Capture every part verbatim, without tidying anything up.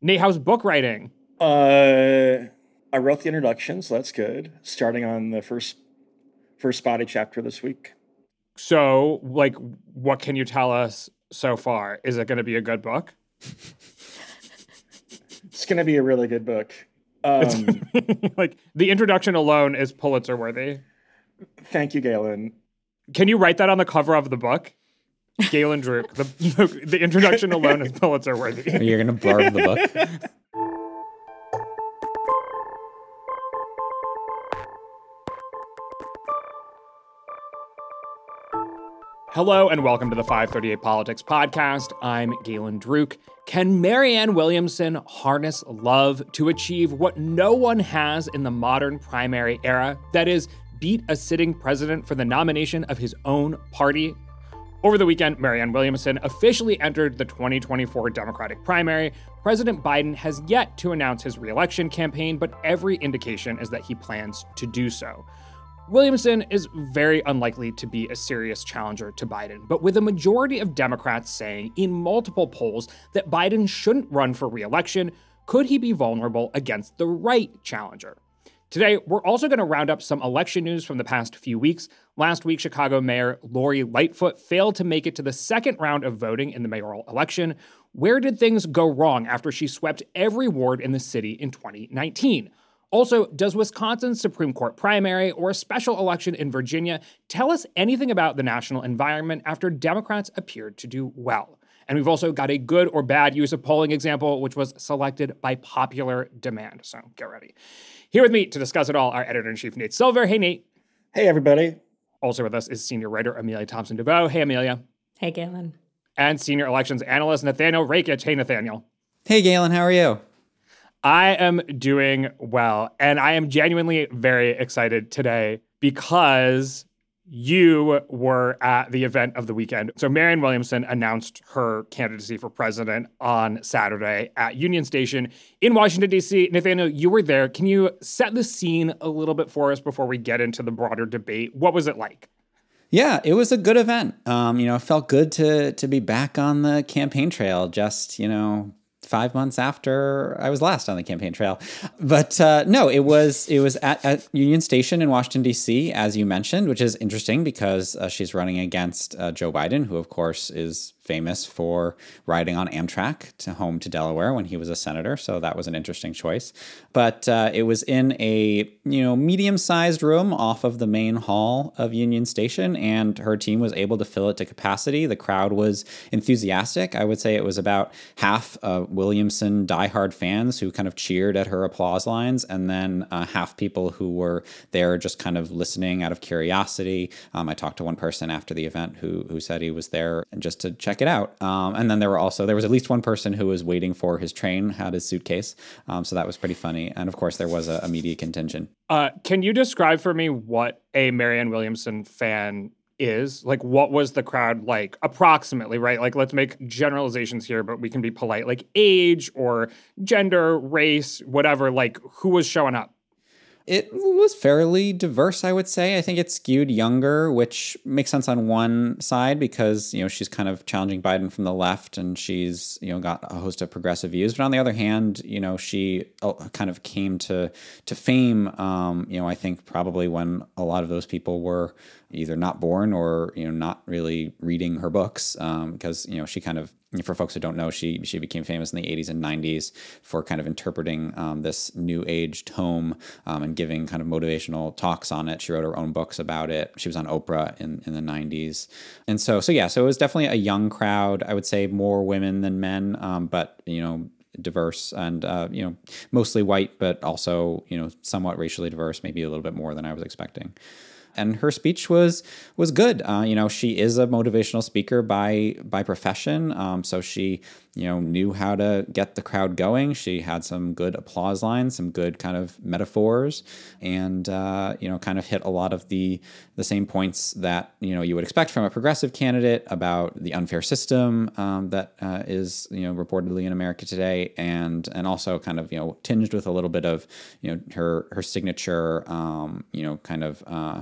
Nate, how's book writing? Uh, I wrote the introduction, so that's good. Starting on the first first spotty chapter this week. So, like, what can you tell us so far? Is it going to be a good book? It's going to be a really good book. Um, like, the introduction alone is Pulitzer worthy. Thank you, Galen. Can you write that on the cover of the book? Galen Druke. The, the, the introduction alone is Pulitzer worthy. You're going to blurb the book? Hello and welcome to the five thirty-eight Politics Podcast. I'm Galen Druke. Can Marianne Williamson harness love to achieve what no one has in the modern primary era? That is, beat a sitting president for the nomination of his own party? Over the weekend, Marianne Williamson officially entered the twenty twenty-four Democratic primary. President Biden has yet to announce his re-election campaign, but every indication is that he plans to do so. Williamson is very unlikely to be a serious challenger to Biden, but with a majority of Democrats saying in multiple polls that Biden shouldn't run for re-election, could he be vulnerable against the right challenger? Today, we're also going to round up some election news from the past few weeks. Last week, Chicago Mayor Lori Lightfoot failed to make it to the second round of voting in the mayoral election. Where did things go wrong after she swept every ward in the city in twenty nineteen? Also, does Wisconsin's Supreme Court primary or a special election in Virginia tell us anything about the national environment after Democrats appeared to do well? And we've also got a good or bad use of polling example, which was selected by popular demand. So get ready. Here with me to discuss it all, our editor-in-chief, Nate Silver. Hey, Nate. Hey, everybody. Also with us is senior writer Amelia Thompson-DeVoe. Hey, Amelia. Hey, Galen. And senior elections analyst Nathaniel Rakich. Hey, Nathaniel. Hey, Galen. How are you? I am doing well, and I am genuinely very excited today because you were at the event of the weekend. So Marianne Williamson announced her candidacy for president on Saturday at Union Station in Washington, D C. Nathaniel, you were there. Can you set the scene a little bit for us before we get into the broader debate? What was it like? Yeah, it was a good event. Um, you know, it felt good to to be back on the campaign trail just, you know, five months after I was last on the campaign trail. But uh, no, it was it was at, at Union Station in Washington, D C, as you mentioned, which is interesting because uh, she's running against uh, Joe Biden, who, of course, is famous for riding on Amtrak to home to Delaware when he was a senator. So that was an interesting choice. But uh, it was in a, you know, medium-sized room off of the main hall of Union Station, and her team was able to fill it to capacity. The crowd was enthusiastic. I would say it was about half uh, Williamson diehard fans who kind of cheered at her applause lines, and then uh, half people who were there just kind of listening out of curiosity. Um, I talked to one person after the event who who said he was there just to check it out. Um, and then there were also, there was at least one person who was waiting for his train, had his suitcase. Um, so that was pretty funny. And of course, there was a, a media contingent. Uh, can you describe for me what a Marianne Williamson fan is? Like, what was the crowd like approximately, right? Like, let's make generalizations here, but we can be polite. Like age or gender, race, whatever, like who was showing up? It was fairly diverse, I would say. I think it skewed younger, which makes sense on one side because, you know, she's kind of challenging Biden from the left and she's, you know, got a host of progressive views. But on the other hand, you know, she kind of came to to fame, um, you know, I think probably when a lot of those people were either not born or, you know, not really reading her books um, because, you know, she kind of, for folks who don't know, she she became famous in the eighties and nineties for kind of interpreting um, this new age tome um, and giving kind of motivational talks on it. She wrote her own books about it. She was on Oprah in, in the nineties. And so, so yeah, so it was definitely a young crowd. I would say more women than men, um, but, you know, diverse and, uh, you know, mostly white, but also, you know, somewhat racially diverse, maybe a little bit more than I was expecting. And her speech was was good. Uh, you know, she is a motivational speaker by by profession. Um, so she, you know, knew how to get the crowd going. She had some good applause lines, some good kind of metaphors, and uh, you know, kind of hit a lot of the the same points that, you know, you would expect from a progressive candidate about the unfair system um, that uh, is, you know, reportedly in America today, and and also kind of, you know, tinged with a little bit of, you know, her her signature, um, you know, kind of. Uh,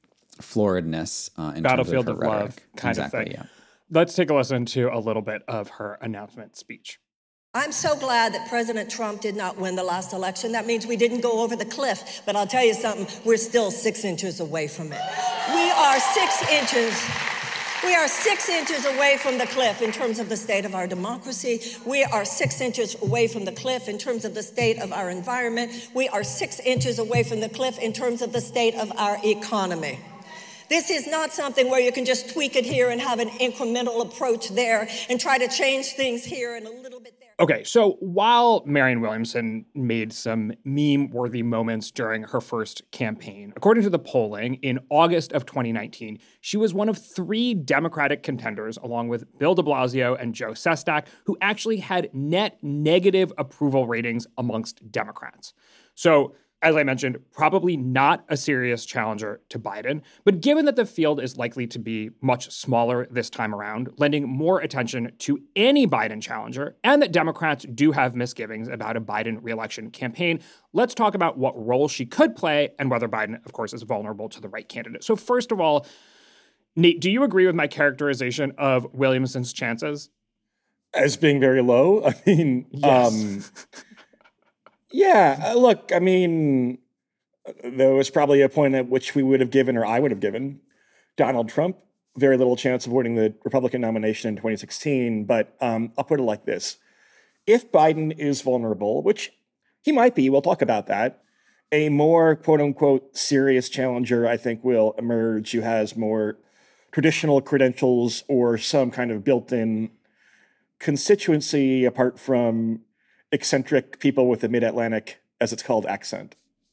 floridness uh, in Battlefield terms of, of her love kind exactly, of thing. Yeah. Let's take a listen to a little bit of her announcement speech. I'm so glad that President Trump did not win the last election. That means we didn't go over the cliff. But I'll tell you something, we're still six inches away from it. We are six inches. We are six inches away from the cliff in terms of the state of our democracy. We are six inches away from the cliff in terms of the state of our environment. We are six inches away from the cliff in terms of the state of our economy. This is not something where you can just tweak it here and have an incremental approach there and try to change things here and a little bit there. Okay, so while Marianne Williamson made some meme-worthy moments during her first campaign, according to the polling, in August of twenty nineteen, she was one of three Democratic contenders, along with Bill de Blasio and Joe Sestak, who actually had net negative approval ratings amongst Democrats. So, as I mentioned, probably not a serious challenger to Biden, but given that the field is likely to be much smaller this time around, lending more attention to any Biden challenger, and that Democrats do have misgivings about a Biden reelection campaign, let's talk about what role she could play and whether Biden, of course, is vulnerable to the right candidate. So first of all, Nate, do you agree with my characterization of Williamson's chances? As being very low? I mean, yes. um... Yeah, look, I mean, there was probably a point at which we would have given, or I would have given, Donald Trump very little chance of winning the Republican nomination in twenty sixteen. But um, I'll put it like this. If Biden is vulnerable, which he might be, we'll talk about that, a more quote unquote serious challenger, I think, will emerge who has more traditional credentials or some kind of built-in constituency apart from eccentric people with a mid-Atlantic, as it's called, accent.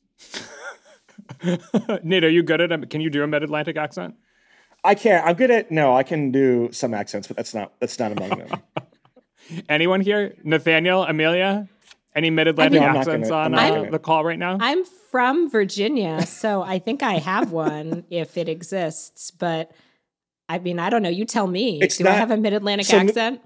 Nate, are you good at it? Can you do a mid-Atlantic accent? I can't. I'm good at, no, I can do some accents, but that's not that's not among them. Anyone here? Nathaniel, Amelia? Any mid-Atlantic I mean, accents gonna, on uh, uh, the call right now? I'm from Virginia, so I think I have one if it exists. But I mean, I don't know. You tell me. It's do not, I have a mid-Atlantic so, accent?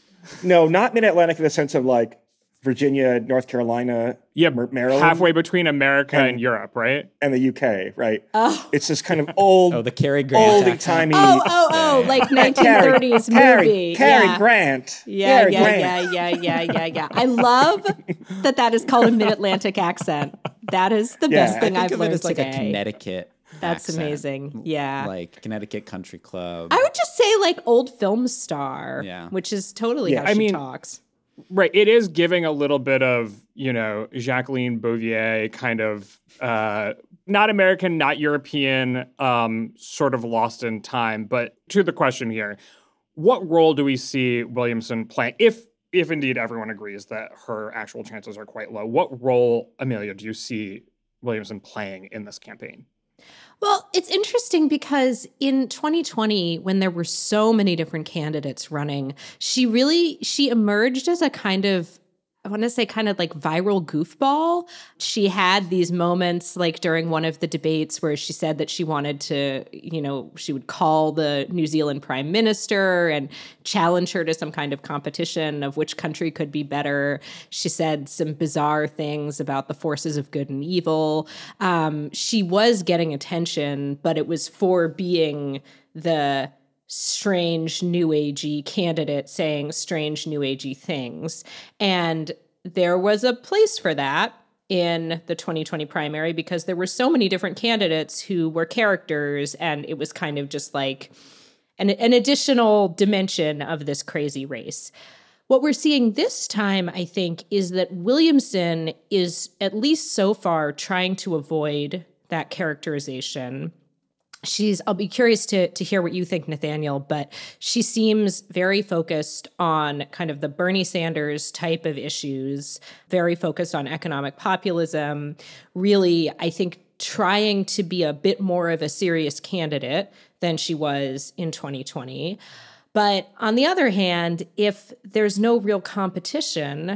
No, not mid-Atlantic in the sense of like Virginia, North Carolina, yeah, Maryland. Halfway between America and, and Europe, right? And the U K, right? Oh. It's this kind of old, oh, the Cary Grant oldie-timey. Oh, oh, oh, like nineteen thirties Cary, movie. Cary yeah. Grant. Yeah, Cary yeah, Grant. yeah, yeah, yeah, yeah, yeah. I love that that is called a mid-Atlantic accent. That is the Yeah, best thing I think I've of learned it as like today. a Connecticut That's accent. amazing. Yeah. Like Connecticut Country Club. I would just say like old film star, Yeah. which is totally Yeah. how I she mean, talks. Right. It is giving a little bit of, you know, Jacqueline Bouvier kind of uh, not American, not European, um, sort of lost in time. But to the question here, what role do we see Williamson playing? If if indeed everyone agrees that her actual chances are quite low, what role, Amelia, do you see Williamson playing in this campaign? Well, it's interesting because in twenty twenty, when there were so many different candidates running, she really, she emerged as a kind of, I want to say kind of like viral goofball. She had these moments like during one of the debates where she said that she wanted to, you know, she would call the New Zealand prime minister and challenge her to some kind of competition of which country could be better. She said some bizarre things about the forces of good and evil. Um, she was getting attention, but it was for being the strange new agey candidate saying strange new agey things. And there was a place for that in the twenty twenty primary because there were so many different candidates who were characters, and it was kind of just like an, an additional dimension of this crazy race. What we're seeing this time, I think, is that Williamson is, at least so far, trying to avoid that characterization. She's, I'll be curious to to hear what you think, Nathaniel, but she seems very focused on kind of the Bernie Sanders type of issues, very focused on economic populism, really, I think, trying to be a bit more of a serious candidate than she was in twenty twenty. But on the other hand, if there's no real competition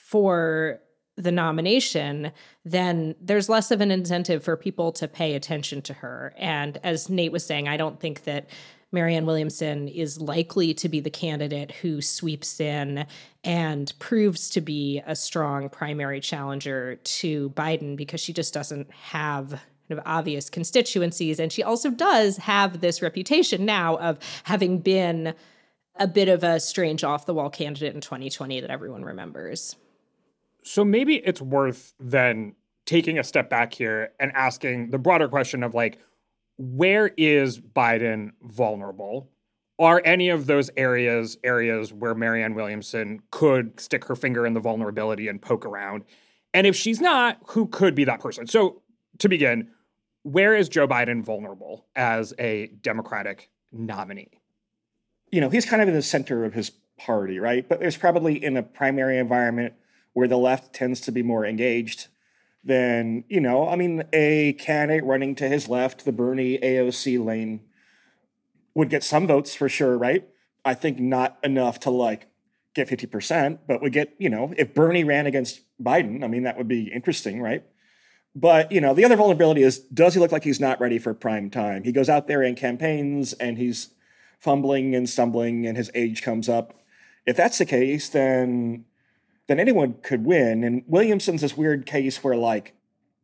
for the nomination, then there's less of an incentive for people to pay attention to her. And as Nate was saying, I don't think that Marianne Williamson is likely to be the candidate who sweeps in and proves to be a strong primary challenger to Biden because she just doesn't have kind of obvious constituencies. And she also does have this reputation now of having been a bit of a strange off-the-wall candidate in twenty twenty that everyone remembers. So maybe it's worth then taking a step back here and asking the broader question of like, where is Biden vulnerable? Are any of those areas areas where Marianne Williamson could stick her finger in the vulnerability and poke around? And if she's not, who could be that person? So to begin, where is Joe Biden vulnerable as a Democratic nominee? You know, he's kind of in the center of his party, right? But there's probably in a primary environment where the left tends to be more engaged than, you know, I mean, a candidate running to his left, the Bernie A O C lane, would get some votes for sure, right? I think not enough to like get fifty percent, but would get, you know, if Bernie ran against Biden, I mean, that would be interesting, right? But, you know, the other vulnerability is, does he look like he's not ready for prime time? He goes out there and campaigns and he's fumbling and stumbling and his age comes up. If that's the case, then then anyone could win. And Williamson's this weird case where like,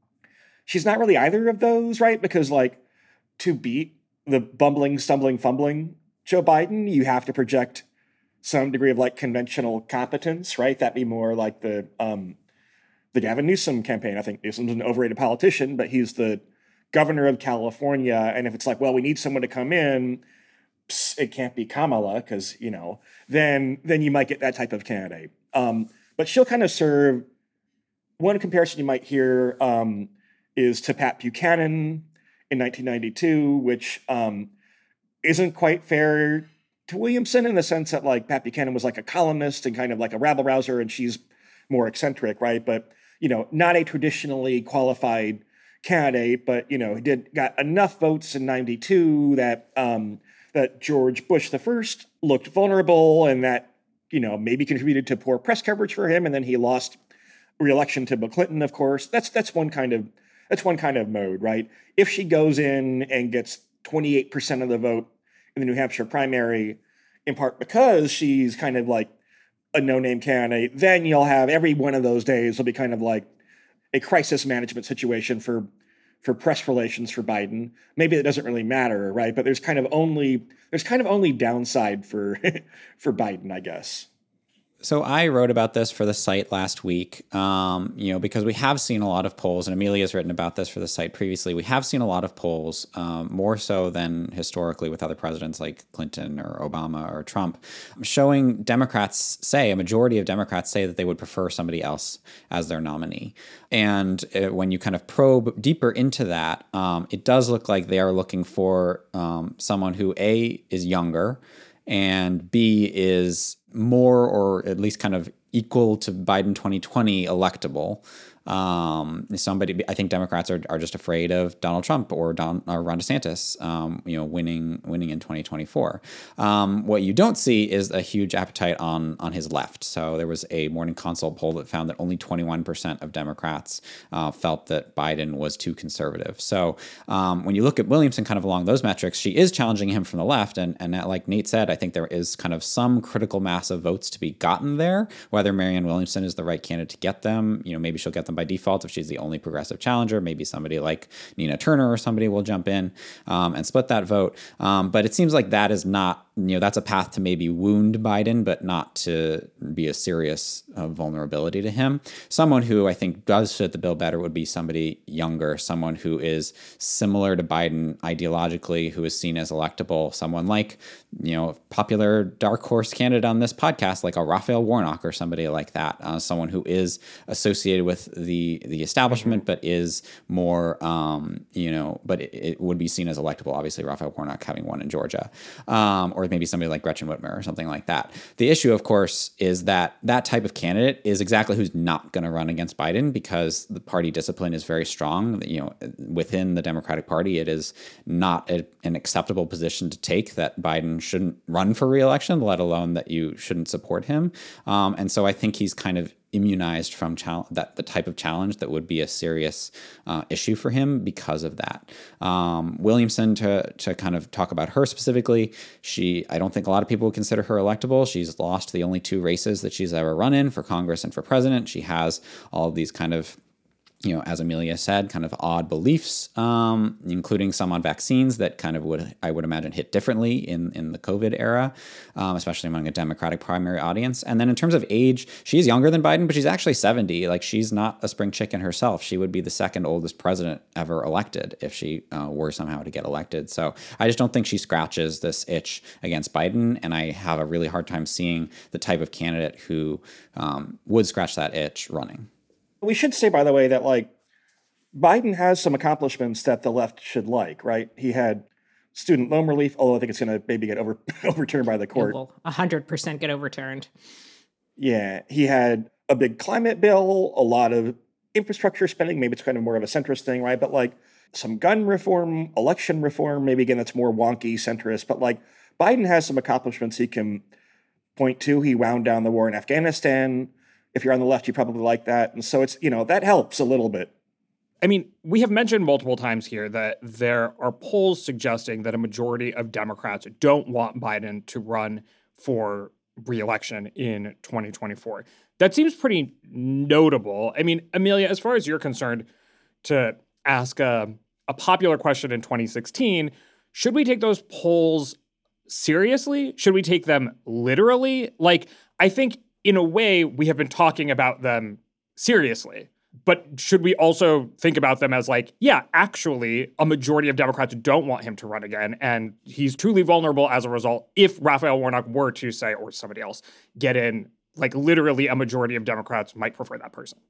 she's not really either of those, right? Because like to beat the bumbling, stumbling, fumbling Joe Biden, you have to project some degree of like conventional competence, right? That'd be more like the um, the Gavin Newsom campaign. I think Newsom's an overrated politician, but he's the governor of California. And if it's like, well, we need someone to come in, pss, it can't be Kamala because, you know, then then you might get that type of candidate. Um, but she'll kind of serve, one comparison you might hear um, is to Pat Buchanan in nineteen ninety-two, which um, isn't quite fair to Williamson in the sense that like Pat Buchanan was like a columnist and kind of like a rabble rouser and she's more eccentric, right? But, you know, not a traditionally qualified candidate, but, you know, he did got enough votes in ninety-two that um, that George Bush the First looked vulnerable and that, you know, maybe contributed to poor press coverage for him. And then he lost re-election to Bill Clinton, of course. That's that's one kind of that's one kind of mode, right? If she goes in and gets twenty-eight percent of the vote in the New Hampshire primary, in part because she's kind of like a no-name candidate, then you'll have every one of those days will be kind of like a crisis management situation for for press relations for Biden. Maybe it doesn't really matter, right? But there's kind of only there's kind of only downside for for Biden, I guess. So I wrote about this for the site last week, um, you know, because we have seen a lot of polls, and Amelia's written about this for the site previously. We have seen a lot of polls, um, more so than historically with other presidents like Clinton or Obama or Trump, showing Democrats say, a majority of Democrats say that they would prefer somebody else as their nominee. And uh, when you kind of probe deeper into that, um, it does look like they are looking for um, someone who, A, is younger, and B, is more or at least kind of equal to Biden twenty twenty electable. Um, somebody, I think Democrats are, are just afraid of Donald Trump or, Don, or Ron DeSantis, um, you know, winning winning in twenty twenty-four. Um, what you don't see is a huge appetite on on his left. So there was a Morning Consult poll that found that only twenty-one percent of Democrats uh, felt that Biden was too conservative. So um, when you look at Williamson kind of along those metrics, she is challenging him from the left. And, and like Nate said, I think there is kind of some critical mass of votes to be gotten there. Whether Marianne Williamson is the right candidate to get them, you know, maybe she'll get them by default if she's the only progressive challenger. Maybe somebody like Nina Turner or somebody will jump in um, and split that vote. Um, but it seems like that is not, you know, that's a path to maybe wound Biden, but not to be a serious uh, vulnerability to him. Someone who I think does fit the bill better would be somebody younger, someone who is similar to Biden ideologically, who is seen as electable, someone like, you know, popular dark horse candidate on this podcast, like a Raphael Warnock or somebody like that, uh, someone who is associated with the the establishment, but is more, um, you know, but it, it would be seen as electable. Obviously, Raphael Warnock having won in Georgia, um, or maybe somebody like Gretchen Whitmer or something like that. The issue, of course, is that that type of candidate is exactly who's not going to run against Biden because the party discipline is very strong. You know, within the Democratic Party, it is not a, an acceptable position to take that Biden shouldn't run for re-election, let alone that you shouldn't support him. Um, and so I think he's kind of immunized from chal- that the type of challenge that would be a serious uh, issue for him because of that. Um, Williamson, to to kind of talk about her specifically, she I don't think a lot of people would consider her electable. She's lost the only two races that she's ever run in for Congress and for president. She has all of these kind of you know, as Amelia said, kind of odd beliefs, um, including some on vaccines that kind of would, I would imagine, hit differently in, in the COVID era, um, especially among a Democratic primary audience. And then in terms of age, she's younger than Biden, but she's actually seventy. Like, she's not a spring chicken herself. She would be the second oldest president ever elected if she uh, were somehow to get elected. So I just don't think she scratches this itch against Biden. And I have a really hard time seeing the type of candidate who um, would scratch that itch running. We should say, by the way, that like Biden has some accomplishments that the left should like, right? He had student loan relief, although I think it's going to maybe get over, overturned by the court. It will one hundred percent get overturned. Yeah, he had a big climate bill, a lot of infrastructure spending. Maybe it's kind of more of a centrist thing, right? But like some gun reform, election reform, maybe again, that's more wonky centrist. But like Biden has some accomplishments he can point to. He wound down the war in Afghanistan. If you're on the left, you probably like that. And so it's, you know, that helps a little bit. I mean, we have mentioned multiple times here that there are polls suggesting that a majority of Democrats don't want Biden to run for re-election in twenty twenty-four. That seems pretty notable. I mean, Amelia, as far as you're concerned, to ask a, a popular question in twenty sixteen, should we take those polls seriously? Should we take them literally? Like, I think in a way, we have been talking about them seriously, but should we also think about them as like, yeah, actually, a majority of Democrats don't want him to run again, and he's truly vulnerable as a result if Raphael Warnock were to say, or somebody else, get in, like literally a majority of Democrats might prefer that person?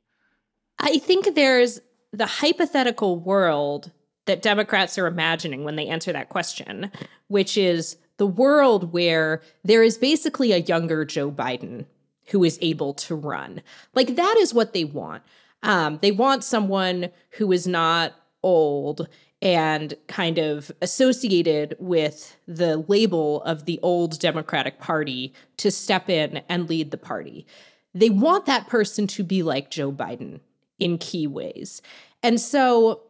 I think there's the hypothetical world that Democrats are imagining when they answer that question, which is the world where there is basically a younger Joe Biden who is able to run. Like, that is what they want. Um, they want someone who is not old and kind of associated with the label of the old Democratic Party to step in and lead the party. They want that person to be like Joe Biden in key ways. And so,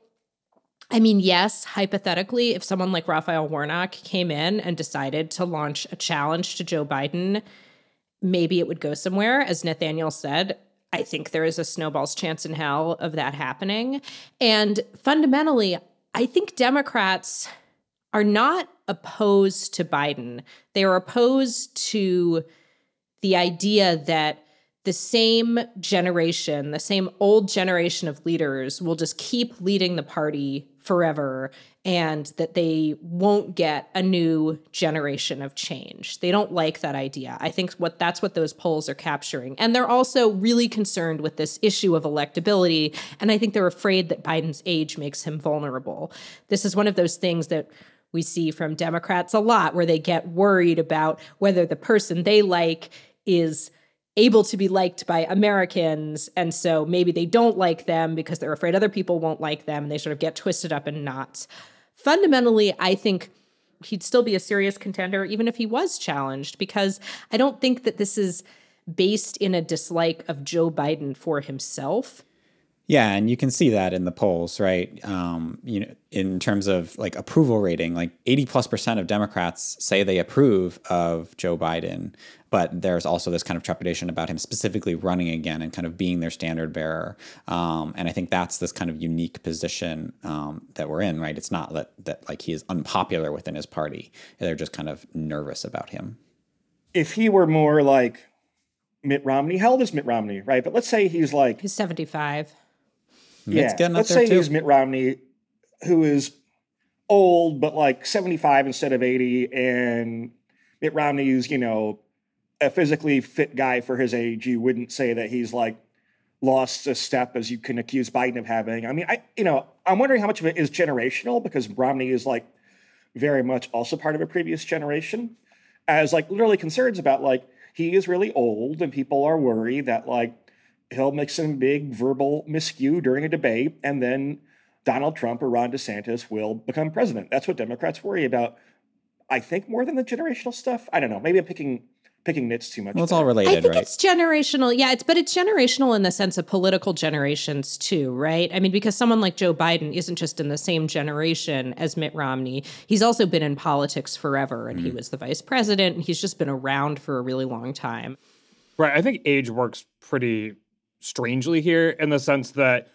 I mean, yes, hypothetically, if someone like Raphael Warnock came in and decided to launch a challenge to Joe Biden, maybe it would go somewhere. As Nathaniel said, I think there is a snowball's chance in hell of that happening. And fundamentally, I think Democrats are not opposed to Biden. They are opposed to the idea that the same generation, the same old generation of leaders will just keep leading the party forever, and that they won't get a new generation of change. They don't like that idea. I think what that's what those polls are capturing. And they're also really concerned with this issue of electability, and I think they're afraid that Biden's age makes him vulnerable. This is one of those things that we see from Democrats a lot, where they get worried about whether the person they like is able to be liked by Americans, and so maybe they don't like them because they're afraid other people won't like them, and they sort of get twisted up in knots. Fundamentally, I think he'd still be a serious contender even if he was challenged, because I don't think that this is based in a dislike of Joe Biden for himself. Yeah, and you can see that in the polls, right? Um, you know, in terms of like approval rating, like eighty plus percent of Democrats say they approve of Joe Biden, but there's also this kind of trepidation about him specifically running again and kind of being their standard bearer. Um, and I think that's this kind of unique position um, that we're in, right? It's not that, that like he is unpopular within his party. They're just kind of nervous about him. If he were more like Mitt Romney, how old is Mitt Romney, right? But let's say he's like... He's seventy-five. Yeah, let's say he's Mitt Romney, who is old, but like seventy-five instead of eighty, and Mitt Romney is, you know, a physically fit guy for his age. You wouldn't say that he's like lost a step as you can accuse Biden of having. I mean, I, you know, I'm wondering how much of it is generational, because Romney is like very much also part of a previous generation, as like literally concerns about like, he is really old and people are worried that like, he'll make some big verbal miscue during a debate, and then Donald Trump or Ron DeSantis will become president. That's what Democrats worry about, I think, more than the generational stuff. I don't know. Maybe I'm picking picking nits too much. Well, it's there. all related, I think right? it's generational. Yeah, it's but it's generational in the sense of political generations too, right? I mean, because someone like Joe Biden isn't just in the same generation as Mitt Romney. He's also been in politics forever, and mm-hmm. he was the vice president, and he's just been around for a really long time. Right. I think age works pretty strangely here, in the sense that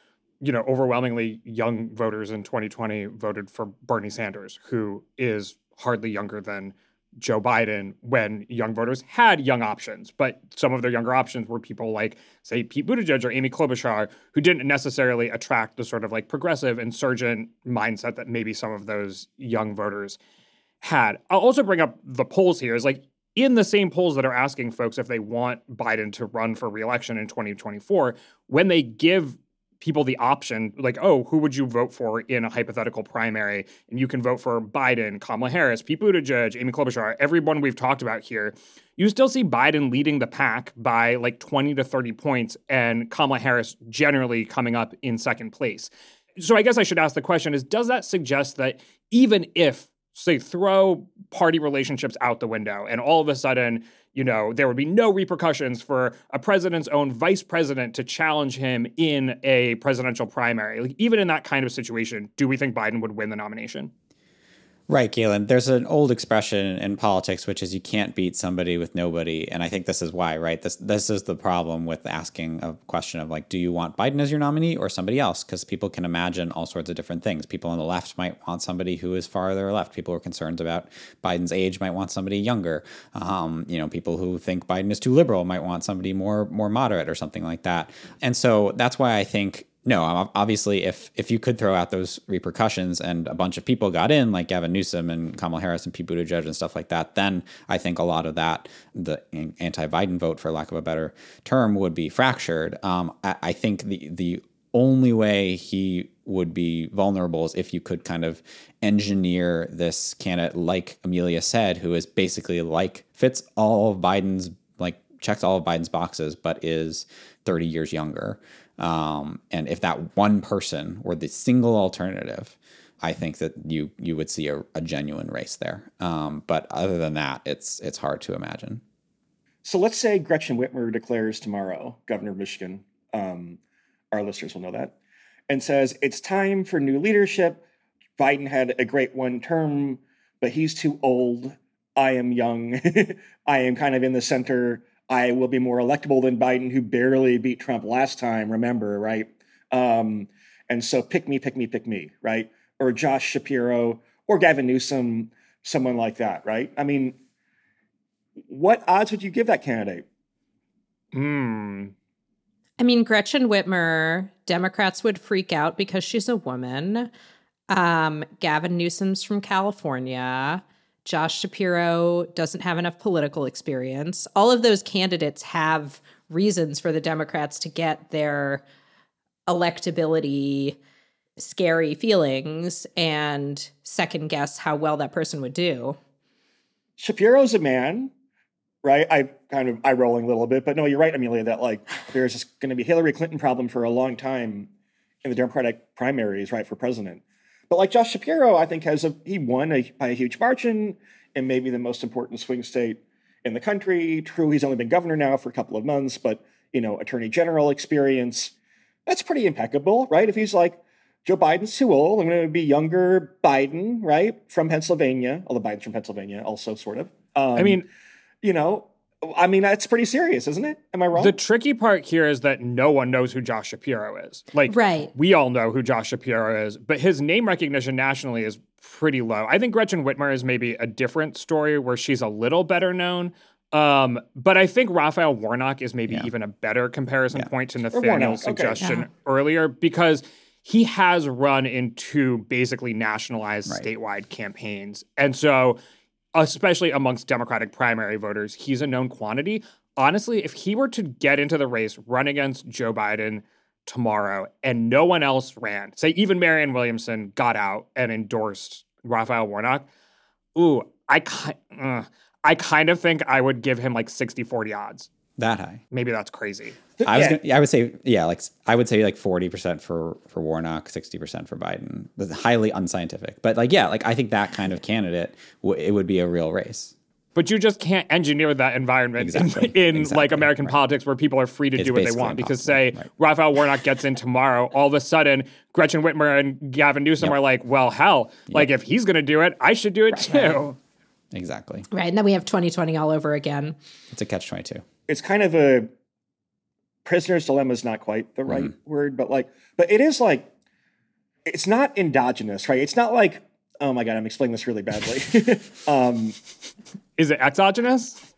you know, overwhelmingly young voters in twenty twenty voted for Bernie Sanders, who is hardly younger than Joe Biden, when young voters had young options. But some of their younger options were people like, say, Pete Buttigieg or Amy Klobuchar, who didn't necessarily attract the sort of like progressive insurgent mindset that maybe some of those young voters had. I'll also bring up the polls here is like in the same polls that are asking folks if they want Biden to run for re-election in twenty twenty-four, when they give people the option, like, oh, who would you vote for in a hypothetical primary? And you can vote for Biden, Kamala Harris, Pete Buttigieg, Amy Klobuchar, everyone we've talked about here. You still see Biden leading the pack by like twenty to thirty points and Kamala Harris generally coming up in second place. So I guess I should ask the question is, does that suggest that even if, say, throw party relationships out the window and all of a sudden, you know, there would be no repercussions for a president's own vice president to challenge him in a presidential primary? Like, even in that kind of situation, do we think Biden would win the nomination? Right, Galen. There's an old expression in politics, which is you can't beat somebody with nobody. And I think this is why, right? This this is the problem with asking a question of like, do you want Biden as your nominee or somebody else? Because people can imagine all sorts of different things. People on the left might want somebody who is farther left. People who are concerned about Biden's age might want somebody younger. Um, you know, people who think Biden is too liberal might want somebody more more moderate or something like that. And so that's why I think No, obviously, if if you could throw out those repercussions and a bunch of people got in, like Gavin Newsom and Kamala Harris and Pete Buttigieg and stuff like that, then I think a lot of that, the anti-Biden vote, for lack of a better term, would be fractured. Um, I, I think the the only way he would be vulnerable is if you could kind of engineer this candidate, like Amelia said, who is basically like fits all of Biden's, like checks all of Biden's boxes, but is thirty years younger. Um, and if that one person were the single alternative, I think that you you would see a, a genuine race there. Um, but other than that, it's it's hard to imagine. So let's say Gretchen Whitmer declares tomorrow, governor of Michigan, um, our listeners will know that, and says it's time for new leadership. Biden had a great one term, but he's too old. I am young. I am kind of in the center. I will be more electable than Biden, who barely beat Trump last time, remember, right? Um, and so pick me, pick me, pick me, right? Or Josh Shapiro or Gavin Newsom, someone like that, right? I mean, what odds would you give that candidate? Hmm. I mean, Gretchen Whitmer, Democrats would freak out because she's a woman. Um, Gavin Newsom's from California. Josh Shapiro doesn't have enough political experience. All of those candidates have reasons for the Democrats to get their electability scary feelings and second guess how well that person would do. Shapiro's a man, right? I kind of eye rolling a little bit, but no, you're right, Amelia, that like there's just going to be Hillary Clinton problem for a long time in the Democratic primaries, right, for president. But like Josh Shapiro, I think has a he won a, by a huge margin in maybe the most important swing state in the country. True, he's only been governor now for a couple of months, but you know, attorney general experience. That's pretty impeccable, right? If he's like, Joe Biden's too old, I'm going to be younger Biden, right, from Pennsylvania. Although Biden's from Pennsylvania, also sort of. Um, I mean, you know. I mean, that's pretty serious, isn't it? Am I wrong? The tricky part here is that no one knows who Josh Shapiro is. Like, right. We all know who Josh Shapiro is, but his name recognition nationally is pretty low. I think Gretchen Whitmer is maybe a different story where she's a little better known. Um, but I think Raphael Warnock is maybe yeah. even a better comparison yeah. point to Nathaniel's suggestion okay. yeah. earlier, because he has run in two basically nationalized right. statewide campaigns. And so especially amongst Democratic primary voters, he's a known quantity. Honestly, if he were to get into the race, run against Joe Biden tomorrow, and no one else ran, say even Marianne Williamson got out and endorsed Raphael Warnock, ooh, I, uh, I kind of think I would give him like sixty forty odds. That high? Maybe that's crazy. I was gonna, I would say, yeah, like I would say like forty percent for, for Warnock, sixty percent for Biden. That's highly unscientific. But like, yeah, like I think that kind of candidate, w- it would be a real race. But you just can't engineer that environment exactly. in, in exactly. like American right. politics where people are free to it's do what they want. Impossible. Because say right. Raphael Warnock gets in tomorrow, all of a sudden Gretchen Whitmer and Gavin Newsom yep. are like, well, hell, yep. like if he's going to do it, I should do it right. too. Exactly. Right. And then we have twenty twenty all over again. It's a catch twenty-two. It's kind of a prisoner's dilemma is not quite the right mm-hmm. word, but like, but it is like, it's not endogenous, right? It's not like, oh my God, I'm explaining this really badly. um, is it exogenous?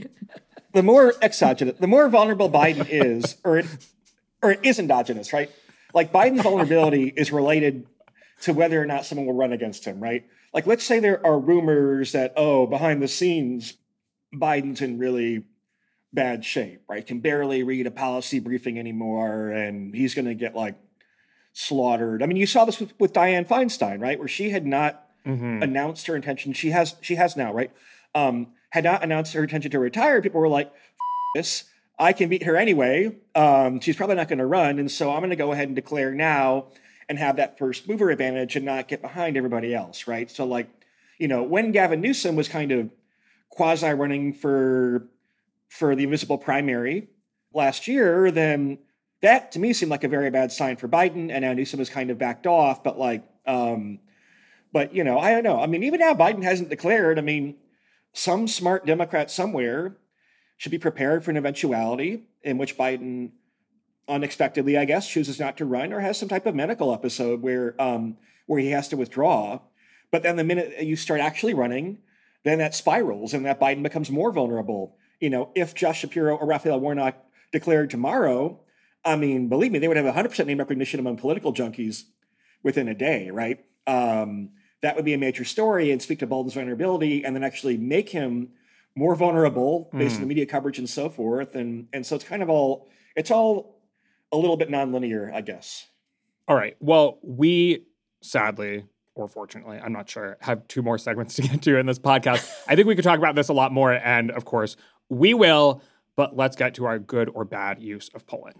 The more exogenous, the more vulnerable Biden is, or it, or it is endogenous, right? Like Biden's vulnerability is related to whether or not someone will run against him, right? Like, let's say there are rumors that, oh, behind the scenes, Biden's in really bad shape, right? Can barely read a policy briefing anymore, and he's going to get like slaughtered. I mean, you saw this with, with Dianne Feinstein, right? Where she had not mm-hmm. announced her intention. She has, she has now, right? Um, had not announced her intention to retire. People were like, F- this, I can beat her anyway. Um, she's probably not going to run. And so I'm going to go ahead and declare now and have that first mover advantage and not get behind everybody else, right? So like, you know, when Gavin Newsom was kind of quasi running for, for the invisible primary last year, then that to me seemed like a very bad sign for Biden. And now Newsom has kind of backed off, but like, um, but you know, I don't know. I mean, even now Biden hasn't declared. I mean, some smart Democrat somewhere should be prepared for an eventuality in which Biden unexpectedly, I guess, chooses not to run or has some type of medical episode where um, where he has to withdraw. But then the minute you start actually running, then that spirals and that Biden becomes more vulnerable. You know, if Josh Shapiro or Raphael Warnock declared tomorrow, I mean, believe me, they would have one hundred percent name recognition among political junkies within a day, right? Um, that would be a major story and speak to Biden's vulnerability and then actually make him more vulnerable based mm. on the media coverage and so forth. And, and so it's kind of all, it's all a little bit nonlinear, I guess. All right. Well, we sadly, or fortunately, I'm not sure, have two more segments to get to in this podcast. I think we could talk about this a lot more. And of course, we will, but let's get to our good or bad use of polling.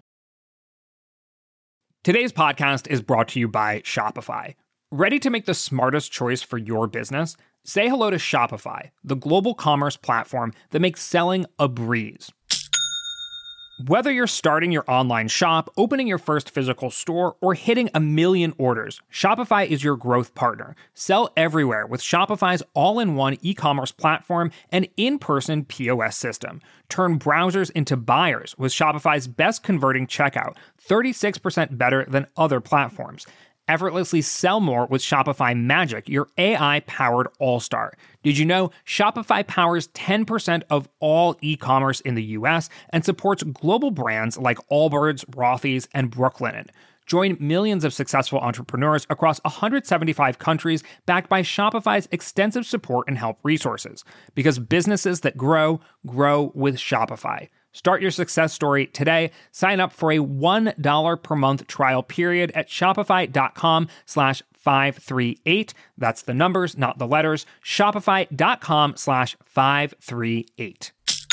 Today's podcast is brought to you by Shopify. Ready to make the smartest choice for your business? Say hello to Shopify, the global commerce platform that makes selling a breeze. Whether you're starting your online shop, opening your first physical store, or hitting a million orders, Shopify is your growth partner. Sell everywhere with Shopify's all-in-one e-commerce platform and in-person P O S system. Turn browsers into buyers with Shopify's best converting checkout, thirty-six percent better than other platforms. Effortlessly sell more with Shopify Magic, your A I-powered all-star. Did you know Shopify powers ten percent of all e-commerce in the U S and supports global brands like Allbirds, Rothy's, and Brooklinen? Join millions of successful entrepreneurs across one hundred seventy-five countries backed by Shopify's extensive support and help resources. Because businesses that grow, grow with Shopify. Start your success story today. Sign up for a one dollar per month trial period at shopify.com slash 538. That's the numbers, not the letters. Shopify.com slash 538.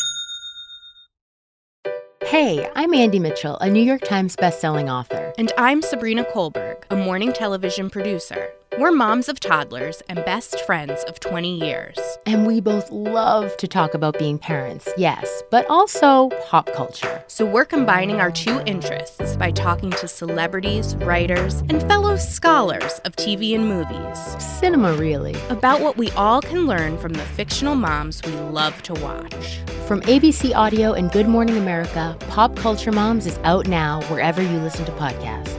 Hey, I'm Andy Mitchell, a New York Times bestselling author. And I'm Sabrina Kohlberg, a morning television producer. We're moms of toddlers and best friends of twenty years. And we both love to talk about being parents, yes, but also pop culture. So we're combining our two interests by talking to celebrities, writers, and fellow scholars of T V and movies. Cinema, really. About what we all can learn from the fictional moms we love to watch. From A B C Audio and Good Morning America, Pop Culture Moms is out now wherever you listen to podcasts.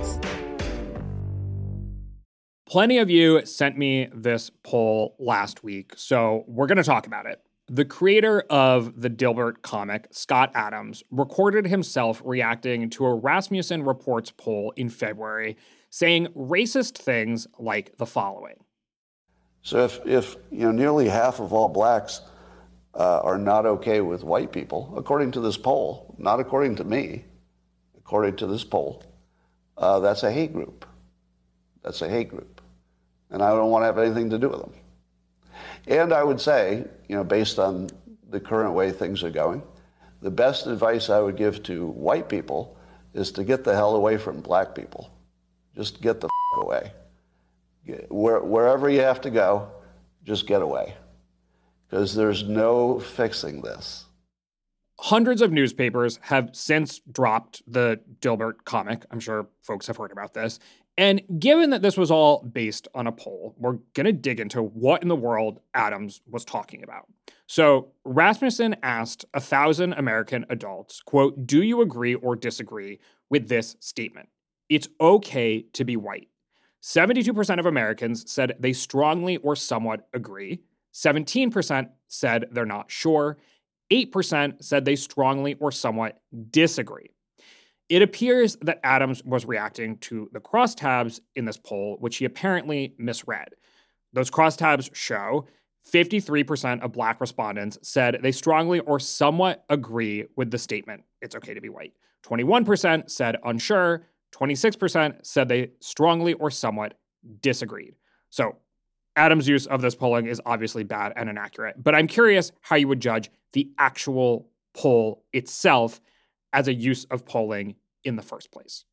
Plenty of you sent me this poll last week, so we're going to talk about it. The creator of the Dilbert comic, Scott Adams, recorded himself reacting to a Rasmussen Reports poll in February, saying racist things like the following. So if, if you know, nearly half of all blacks uh, are not okay with white people, according to this poll, not according to me, according to this poll, uh, that's a hate group. That's a hate group. And I don't want to have anything to do with them. And I would say, you know, based on the current way things are going, the best advice I would give to white people is to get the hell away from black people. Just get the f- away. Where, wherever you have to go, just get away. Because there's no fixing this. Hundreds of newspapers have since dropped the Dilbert comic. I'm sure folks have heard about this. And given that this was all based on a poll, we're going to dig into what in the world Adams was talking about. So Rasmussen asked a thousand American adults, quote, do you agree or disagree with this statement? It's okay to be white. seventy-two percent of Americans said they strongly or somewhat agree. seventeen percent said they're not sure. eight percent said they strongly or somewhat disagree. It appears that Adams was reacting to the crosstabs in this poll, which he apparently misread. Those crosstabs show fifty-three percent of Black respondents said they strongly or somewhat agree with the statement, it's okay to be white. twenty-one percent said unsure. twenty-six percent said they strongly or somewhat disagreed. So Adams' use of this polling is obviously bad and inaccurate, but I'm curious how you would judge the actual poll itself as a use of polling in the first place.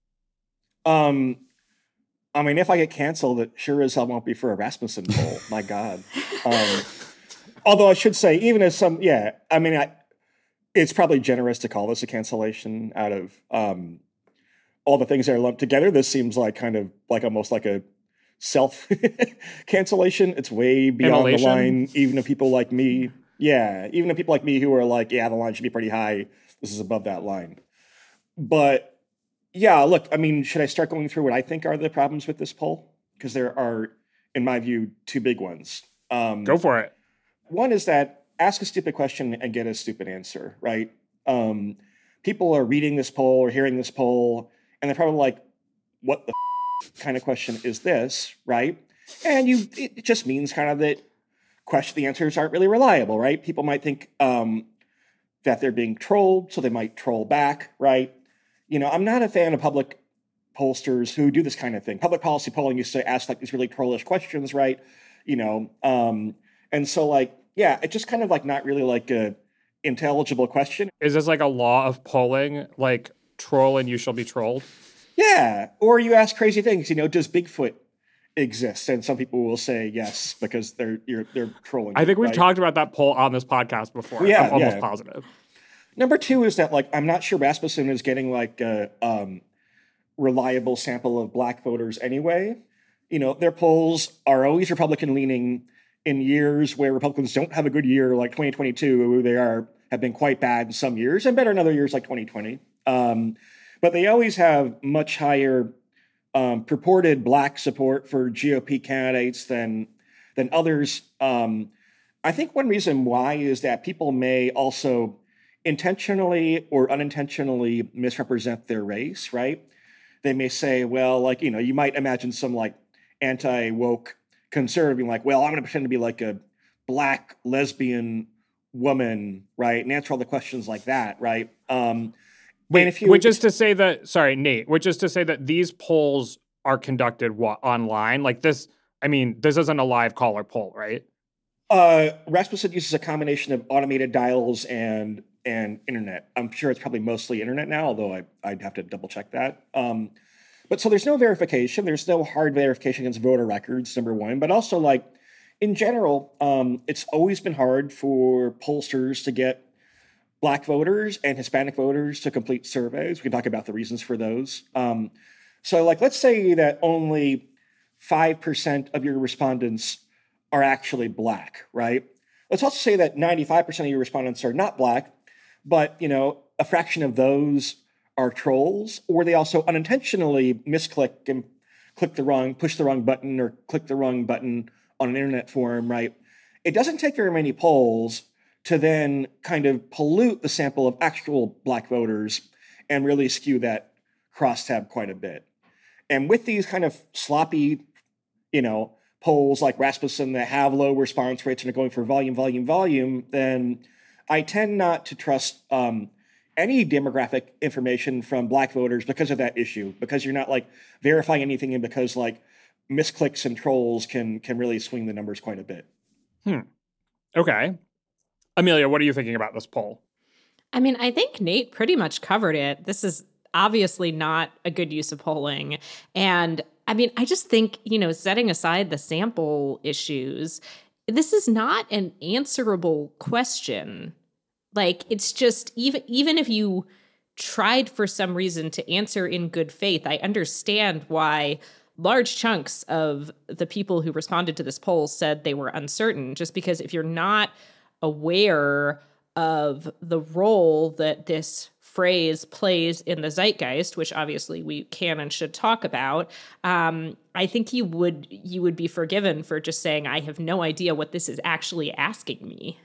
Um, I mean, if I get canceled, it sure as hell won't be for a Rasmussen poll. My God. Um, although I should say, even as some, yeah, I mean, I, it's probably generous to call this a cancellation out of um, all the things that are lumped together. This seems like kind of like almost like a self cancellation. It's way beyond Immolation. The line, even of people like me. Yeah, even of people like me who are like, yeah, the line should be pretty high. This is above that line. But yeah, look, I mean, should I start going through what I think are the problems with this poll? Because there are, in my view, two big ones. Um, Go for it. One is that ask a stupid question and get a stupid answer, right? Um, people are reading this poll or hearing this poll, and they're probably like, what the f- kind of question is this, right? And you, it just means kind of that question, the answers aren't really reliable, right? People might think um, that they're being trolled, so they might troll back, right? You know, I'm not a fan of public pollsters who do this kind of thing. Public policy polling used to ask like these really trollish questions, right? You know, um, and so like, yeah, it's just kind of like not really like a intelligible question. Is this like a law of polling, like troll and you shall be trolled? Yeah, or you ask crazy things. You know, does Bigfoot exist? And some people will say yes because they're you're, they're trolling. I think we've right? talked about that poll on this podcast before. Yeah, I'm almost yeah. positive. Number two is that, like, I'm not sure Rasmussen is getting, like, a um, reliable sample of Black voters anyway. You know, their polls are always Republican-leaning in years where Republicans don't have a good year, like twenty twenty-two. They are have been quite bad in some years and better in other years, like twenty twenty. Um, but they always have much higher um, purported Black support for G O P candidates than, than others. Um, I think one reason why is that people may also intentionally or unintentionally misrepresent their race, right? They may say, well, like, you know, you might imagine some like anti-woke conservative being like, well, I'm going to pretend to be like a Black lesbian woman, right? And answer all the questions like that, right? Um, Wait, and if you, which is to say that, sorry, Nate, which is to say that these polls are conducted what, online? Like this, I mean, this isn't a live caller poll, right? Uh, Rasmussen uses a combination of automated dials and and internet. I'm sure it's probably mostly internet now, although I, I'd have to double check that. Um, but so there's no verification. There's no hard verification against voter records, number one. But also, like, in general, um, it's always been hard for pollsters to get Black voters and Hispanic voters to complete surveys. We can talk about the reasons for those. Um, so, like, let's say that only five percent of your respondents are actually Black, right? Let's also say that ninety-five percent of your respondents are not Black, but, you know, a fraction of those are trolls, or they also unintentionally misclick and click the wrong, push the wrong button or click the wrong button on an internet forum, right? It doesn't take very many polls to then kind of pollute the sample of actual Black voters and really skew that crosstab quite a bit. And with these kind of sloppy, you know, polls like Rasmussen that have low response rates and are going for volume, volume, volume, then I tend not to trust um, any demographic information from Black voters because of that issue, because you're not like verifying anything and because like misclicks and trolls can can really swing the numbers quite a bit. Hmm. Okay. Amelia, what are you thinking about this poll? I mean, I think Nate pretty much covered it. This is obviously not a good use of polling. And I mean, I just think, you know, setting aside the sample issues, this is not an answerable question. Like, it's just, even even if you tried for some reason to answer in good faith, I understand why large chunks of the people who responded to this poll said they were uncertain, just because if you're not aware of the role that this phrase plays in the zeitgeist, which obviously we can and should talk about, um, I think you would you would be forgiven for just saying, I have no idea what this is actually asking me.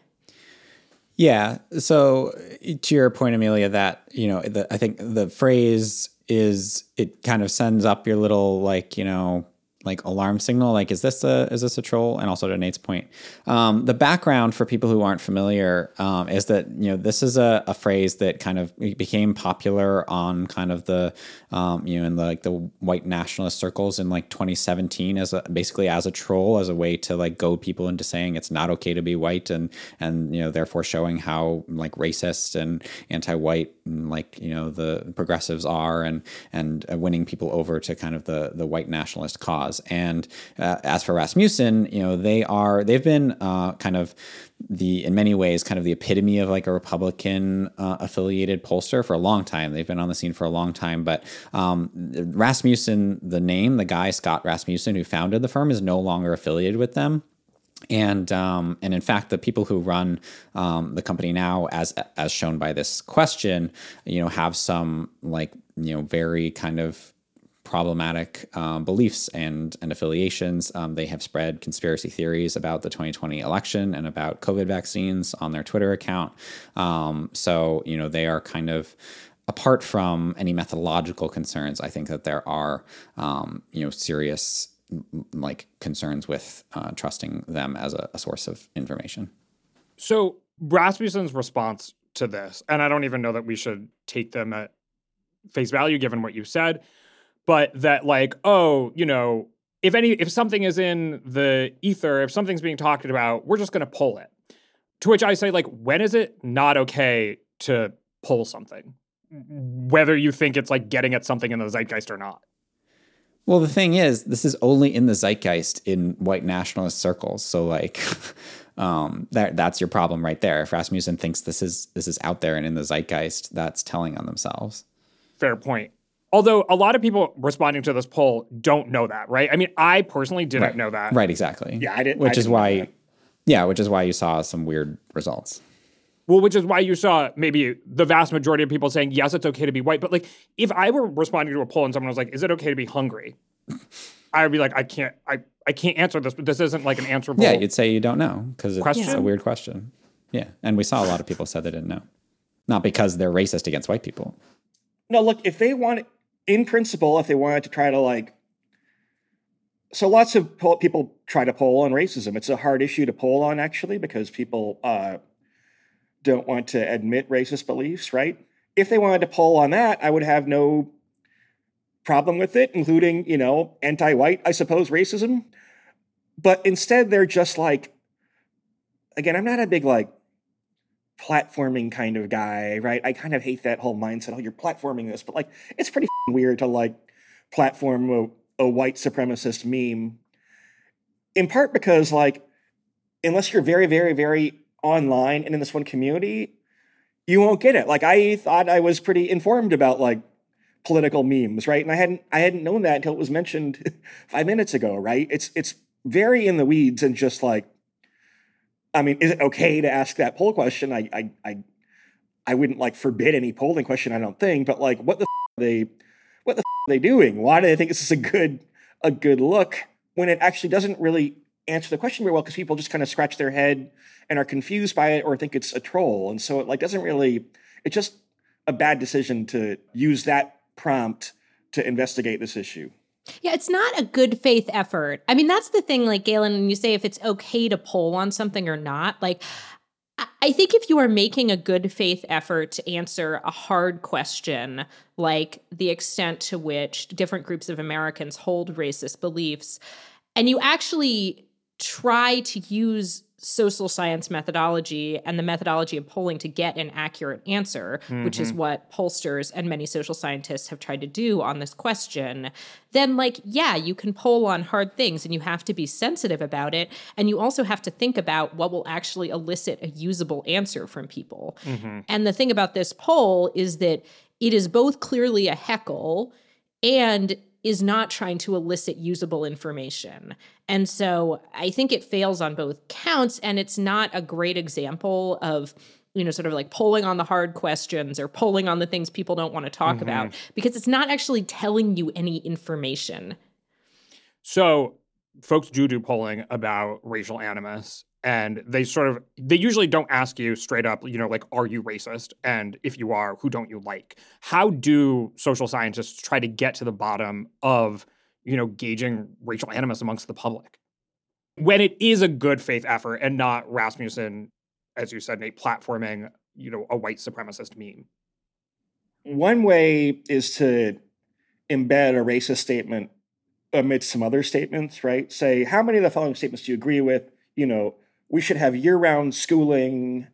Yeah. So to your point, Amelia, that, you know, the, I think the phrase is, it kind of sends up your little, like, you know, like alarm signal, like, is this a, is this a troll? And also to Nate's point, um, the background for people who aren't familiar um, is that, you know, this is a, a phrase that kind of became popular on kind of the, um, you know, in the, like the white nationalist circles in like twenty seventeen as a, basically as a troll, as a way to like goad people into saying it's not okay to be white, and, and, you know, therefore showing how like racist and anti-white and like, you know, the progressives are, and, and uh, winning people over to kind of the, the white nationalist cause. And uh, as for Rasmussen, you know, they are, they've been uh, kind of the, in many ways, kind of the epitome of like a Republican uh, affiliated pollster for a long time. They've been on the scene for a long time. But um, Rasmussen, the name, the guy, Scott Rasmussen, who founded the firm, is no longer affiliated with them. And um, and in fact, the people who run um, the company now, as as shown by this question, you know, have some like, you know, very kind of problematic um, beliefs and and affiliations. Um, they have spread conspiracy theories about the twenty twenty election and about COVID vaccines on their Twitter account. Um, so, you know, they are kind of, apart from any methodological concerns, I think that there are, um, you know, serious like concerns with uh, trusting them as a, a source of information. So Rasmussen's response to this, and I don't even know that we should take them at face value given what you said, but that like, oh, you know, if any, if something is in the ether, if something's being talked about, we're just going to pull it. To which I say, like, when is it not okay to pull something? Whether you think it's like getting at something in the zeitgeist or not. Well, the thing is, this is only in the zeitgeist in white nationalist circles. So like, um, that that's your problem right there. If Rasmussen thinks this is this is out there and in the zeitgeist, that's telling on themselves. Fair point. Although a lot of people responding to this poll don't know that, right? I mean, I personally didn't right. know that. Right, exactly. Yeah, I didn't. Which I is didn't why, yeah, which is why you saw some weird results. Well, which is why you saw maybe the vast majority of people saying, yes, it's okay to be white. But like, if I were responding to a poll and someone was like, is it okay to be hungry? I would be like, I can't, I, I can't answer this, but this isn't like an answerable. Yeah, you'd say you don't know because it's question? a weird question. Yeah, and we saw a lot of people said they didn't know. Not because they're racist against white people. No, look, if they want, in principle, if they wanted to try to like, so lots of poll, people try to poll on racism. It's a hard issue to poll on, actually, because people uh, don't want to admit racist beliefs, right? If they wanted to poll on that, I would have no problem with it, including, you know, anti-white, I suppose, racism. But instead, they're just like, again, I'm not a big, like, platforming kind of guy, right? I kind of hate that whole mindset. Oh, you're platforming this, but like, it's pretty weird to like platform a, a white supremacist meme. In part because like, unless you're very, very, very online and in this one community, you won't get it. Like, I thought I was pretty informed about like political memes, right? And I hadn't, I hadn't known that until it was mentioned five minutes ago, right? It's, it's very in the weeds and just like, I mean, is it okay to ask that poll question? I, I, I, I wouldn't like forbid any polling question, I don't think. But like, what the f- are they, what the f- are they doing? Why do they think this is a good, a good look when it actually doesn't really answer the question very well? Because people just kind of scratch their head and are confused by it or think it's a troll, and so it like doesn't really. It's just a bad decision to use that prompt to investigate this issue. Yeah, it's not a good faith effort. I mean, that's the thing, like, Galen, when you say if it's okay to poll on something or not, like, I think if you are making a good faith effort to answer a hard question, like the extent to which different groups of Americans hold racist beliefs, and you actually try to use social science methodology and the methodology of polling to get an accurate answer, mm-hmm. which is what pollsters and many social scientists have tried to do on this question, then like, yeah, you can poll on hard things and you have to be sensitive about it. And you also have to think about what will actually elicit a usable answer from people. Mm-hmm. And the thing about this poll is that it is both clearly a heckle and is not trying to elicit usable information. And so I think it fails on both counts, and it's not a great example of, you know, sort of like polling on the hard questions or polling on the things people don't want to talk mm-hmm. about, because it's not actually telling you any information. So folks do do polling about racial animus, and they sort of, they usually don't ask you straight up, you know, like, are you racist? And if you are, who don't you like? How do social scientists try to get to the bottom of, you know, gauging racial animus amongst the public when it is a good faith effort and not Rasmussen, as you said, Nate, platforming, you know, a white supremacist meme? One way is to embed a racist statement amidst some other statements, right? Say, how many of the following statements do you agree with? You know, we should have year-round schooling,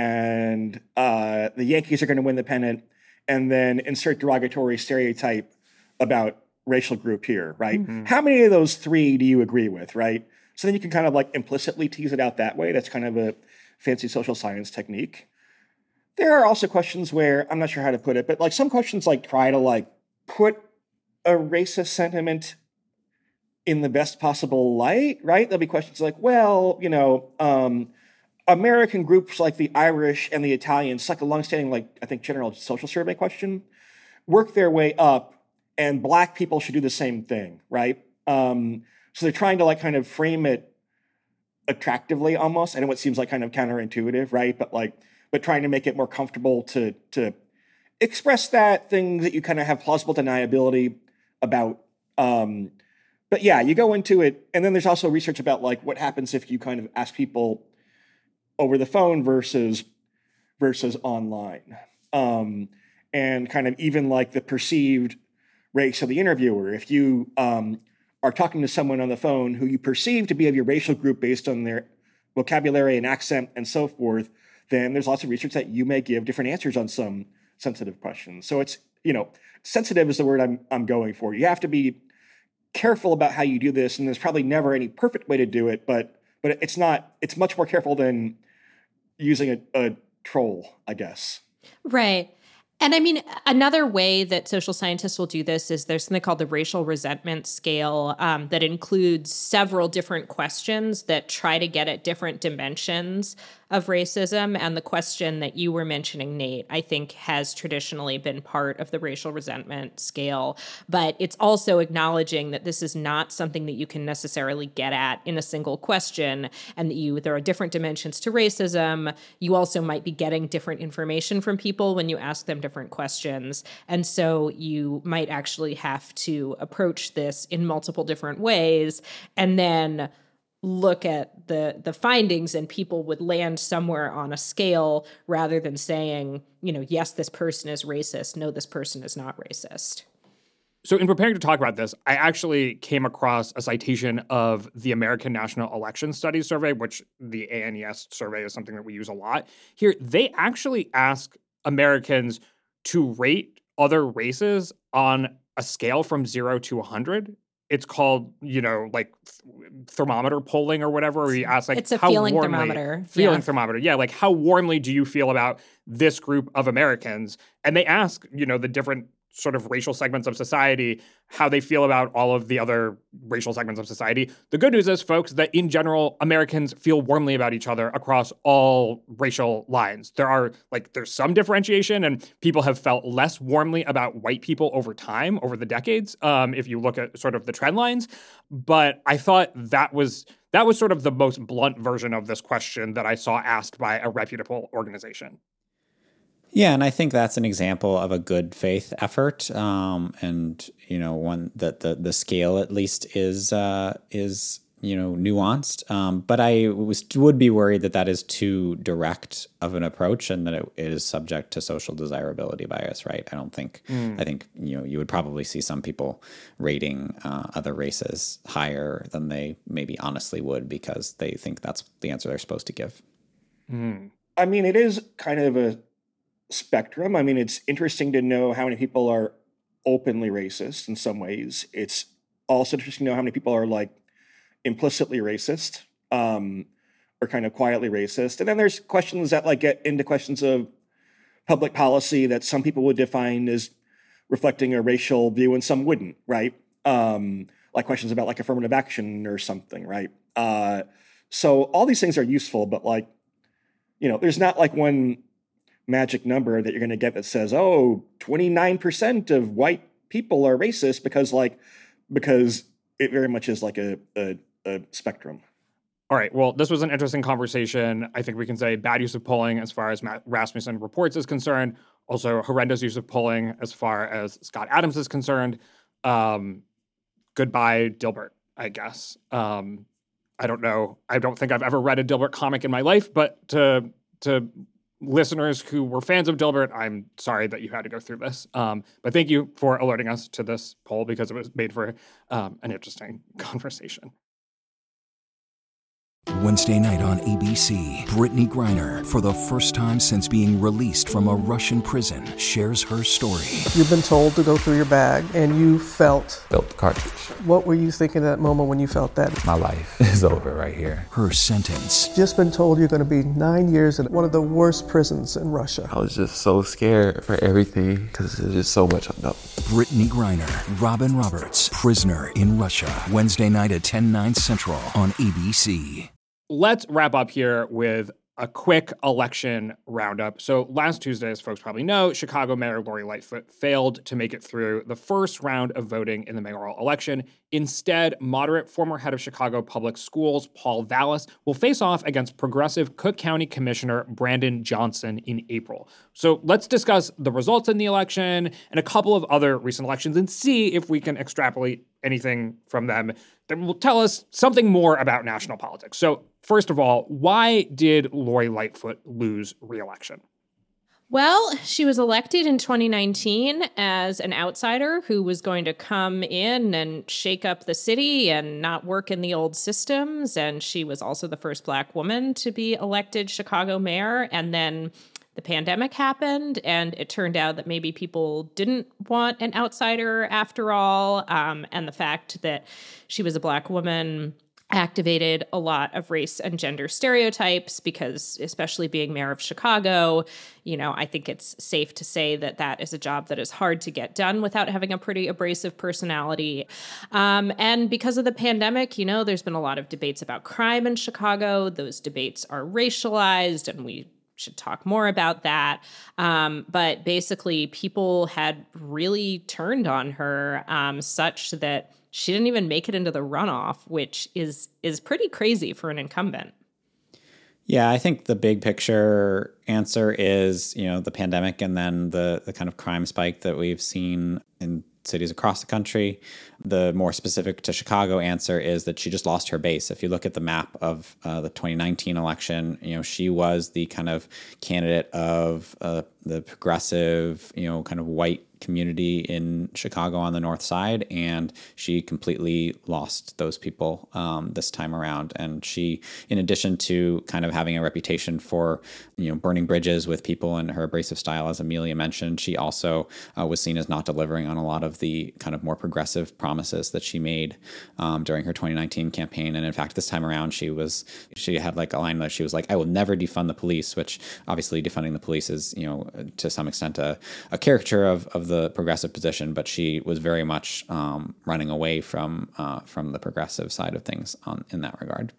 and uh, the Yankees are going to win the pennant, and then insert derogatory stereotype about racial group here, right? Mm-hmm. How many of those three do you agree with, right? So then you can kind of like implicitly tease it out that way. That's kind of a fancy social science technique. There are also questions where, I'm not sure how to put it, but like some questions like try to like put a racist sentiment in the best possible light, right? There'll be questions like, well, you know, um, American groups like the Irish and the Italians, like a longstanding, like, I think, general social survey question, work their way up, and Black people should do the same thing, right? Um, so they're trying to, like, kind of frame it attractively almost. I know it seems like kind of counterintuitive, right? But, like, but trying to make it more comfortable to, to express that thing that you kind of have plausible deniability about. Um, But yeah, you go into it, and then there's also research about like what happens if you kind of ask people over the phone versus versus online, um, and kind of even like the perceived race of the interviewer. If you um, are talking to someone on the phone who you perceive to be of your racial group based on their vocabulary and accent and so forth, then there's lots of research that you may give different answers on some sensitive questions. So it's, you know, sensitive is the word I'm I'm going for. You have to be careful about how you do this, and there's probably never any perfect way to do it, but but it's not, it's much more careful than using a, a troll, I guess. Right. And I mean, another way that social scientists will do this is there's something called the racial resentment scale um, that includes several different questions that try to get at different dimensions of racism. And the question that you were mentioning, Nate, I think has traditionally been part of the racial resentment scale. But it's also acknowledging that this is not something that you can necessarily get at in a single question, and that you there are different dimensions to racism. You also might be getting different information from people when you ask them different questions. And so you might actually have to approach this in multiple different ways, and then look at the the findings, and people would land somewhere on a scale rather than saying, you know, yes, this person is racist. No, this person is not racist. So in preparing to talk about this, I actually came across a citation of the American National Election Studies Survey, which the A N E S survey is something that we use a lot here. They actually ask Americans to rate other races on a scale from zero to one hundred. It's called, you know, like th- thermometer polling or whatever, where you ask, like, it's a how feeling warmly, thermometer. Feeling yeah. thermometer. Yeah, like, how warmly do you feel about this group of Americans? And they ask, you know, the different sort of racial segments of society, how they feel about all of the other racial segments of society. The good news is, folks, that in general, Americans feel warmly about each other across all racial lines. There are, like, there's some differentiation, and people have felt less warmly about white people over time, over the decades, um, if you look at sort of the trend lines. But I thought that was that was sort of the most blunt version of this question that I saw asked by a reputable organization. Yeah, and I think that's an example of a good faith effort, um, and you know, one that the the scale at least is uh, is you know, nuanced. Um, but I was, would be worried that that is too direct of an approach and that it, it is subject to social desirability bias, right? I don't think, mm. I think, you know, you would probably see some people rating uh, other races higher than they maybe honestly would because they think that's the answer they're supposed to give. Mm. I mean, it is kind of a spectrum. I mean, it's interesting to know how many people are openly racist in some ways. It's also interesting to know how many people are like implicitly racist, um, or kind of quietly racist. And then there's questions that like get into questions of public policy that some people would define as reflecting a racial view and some wouldn't, right? Um, like questions about like affirmative action or something, right? Uh, so all these things are useful, but like, you know, there's not like one magic number that you're going to get that says, oh, twenty-nine percent of white people are racist because like, because it very much is like a, a a spectrum. All right. Well, this was an interesting conversation. I think we can say bad use of polling as far as Matt Rasmussen reports is concerned. Also, horrendous use of polling as far as Scott Adams is concerned. Um, goodbye, Dilbert, I guess. Um, I don't know. I don't think I've ever read a Dilbert comic in my life, but to to listeners who were fans of Dilbert, I'm sorry that you had to go through this. Um, but thank you for alerting us to this poll because it was made for um, an interesting conversation. Wednesday night on A B C, Brittany Griner, for the first time since being released from a Russian prison, shares her story. You've been told to go through your bag, and you felt... Felt the cartridge. What were you thinking at that moment when you felt that? My life is over right here. Her sentence. Just been told you're going to be nine years in one of the worst prisons in Russia. I was just so scared for everything, because there's just so much unknown. Brittany Griner, Robin Roberts, Prisoner in Russia. Wednesday night at ten, nine Central on A B C. Let's wrap up here with a quick election roundup. So last Tuesday, as folks probably know, Chicago Mayor Lori Lightfoot failed to make it through the first round of voting in the mayoral election. Instead, moderate former head of Chicago Public Schools, Paul Vallas, will face off against progressive Cook County Commissioner Brandon Johnson in April. So let's discuss the results in the election and a couple of other recent elections and see if we can extrapolate anything from them that will tell us something more about national politics. So first of all, why did Lori Lightfoot lose re-election? Well, she was elected in twenty nineteen as an outsider who was going to come in and shake up the city and not work in the old systems. And she was also the first Black woman to be elected Chicago mayor. And then the pandemic happened, and it turned out that maybe people didn't want an outsider after all. Um, and the fact that she was a Black woman activated a lot of race and gender stereotypes because, especially being mayor of Chicago, you know, I think it's safe to say that that is a job that is hard to get done without having a pretty abrasive personality. Um, and because of the pandemic, you know, there's been a lot of debates about crime in Chicago. Those debates are racialized, and we should talk more about that. Um, but basically, people had really turned on her um, such that she didn't even make it into the runoff, which is is pretty crazy for an incumbent. Yeah, I think the big picture answer is, you know, the pandemic and then the the kind of crime spike that we've seen in cities across the country. The more specific to Chicago answer is that she just lost her base. If you look at the map of uh, the twenty nineteen election, you know, she was the kind of candidate of uh, the progressive, you know, kind of white community in Chicago on the north side, and she completely lost those people um, this time around. And she, in addition to kind of having a reputation for, you know, burning bridges with people and her abrasive style, as Amelia mentioned, she also uh, was seen as not delivering on a lot of the kind of more progressive promises that she made um, during her twenty nineteen campaign. And in fact, this time around, she was she had like a line that she was like, "I will never defund the police," which obviously defunding the police is, you know, to some extent a, a caricature of of the progressive position, but she was very much um, running away from uh, from the progressive side of things on, in that regard.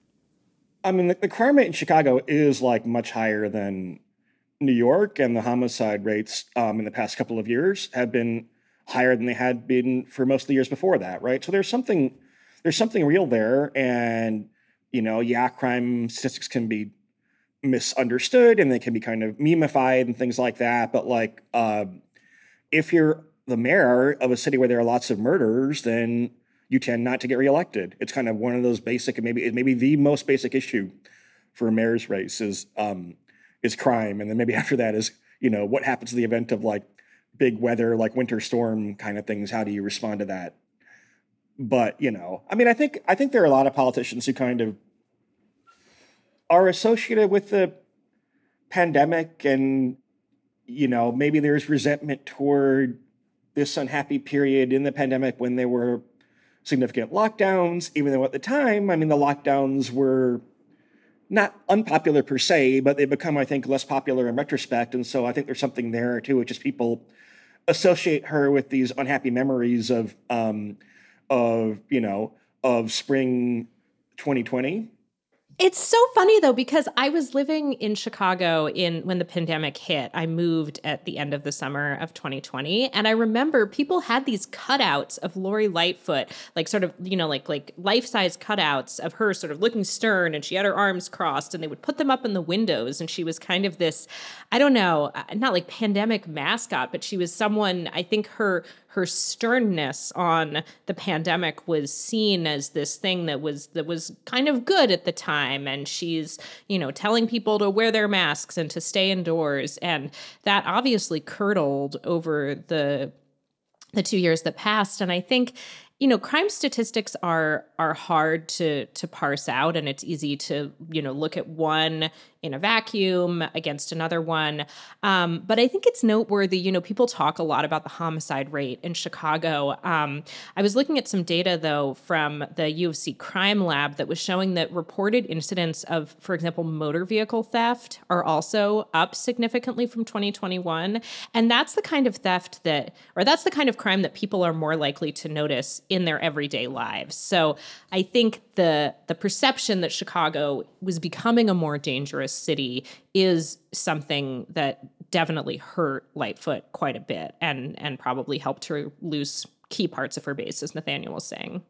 I mean, the, the crime rate in Chicago is like much higher than New York, and the homicide rates um, in the past couple of years have been higher than they had been for most of the years before that, right? So there's something there's something real there, and you know, yeah, crime statistics can be misunderstood and they can be kind of memeified and things like that, but like uh, if you're the mayor of a city where there are lots of murders, then you tend not to get reelected. It's kind of one of those basic, maybe maybe the most basic issue for a mayor's race is um, is crime, and then maybe after that is, you know, what happens in the event of like big weather, like winter storm kind of things. How do you respond to that? But you know, I mean, I think I think there are a lot of politicians who kind of are associated with the pandemic, and you know, maybe there's resentment toward this unhappy period in the pandemic when there were significant lockdowns, even though at the time, I mean, the lockdowns were not unpopular per se, but they become, I think, less popular in retrospect. And so I think there's something there too, which is people associate her with these unhappy memories of, um, of, you know, of spring twenty twenty. It's so funny though, because I was living in Chicago in when the pandemic hit. I moved at the end of the summer of twenty twenty. And I remember people had these cutouts of Lori Lightfoot, like sort of, you know, like like life-size cutouts of her sort of looking stern, and she had her arms crossed, and they would put them up in the windows. And she was kind of this, I don't know, not like pandemic mascot, but she was someone, I think her her sternness on the pandemic was seen as this thing that was that was kind of good at the time. And she's, you know, telling people to wear their masks and to stay indoors. And that obviously curdled over the the two years that passed. And I think, you know, crime statistics are are hard to to parse out, and it's easy to, you know, look at one in a vacuum against another one. Um, but I think it's noteworthy, you know, people talk a lot about the homicide rate in Chicago. Um, I was looking at some data, though, from the U of C Crime Lab that was showing that reported incidents of, for example, motor vehicle theft are also up significantly from twenty twenty-one. And that's the kind of theft that, or that's the kind of crime that people are more likely to notice in their everyday lives. So I think the the perception that Chicago was becoming a more dangerous city is something that definitely hurt Lightfoot quite a bit, and and probably helped her lose key parts of her base, as Nathaniel was saying.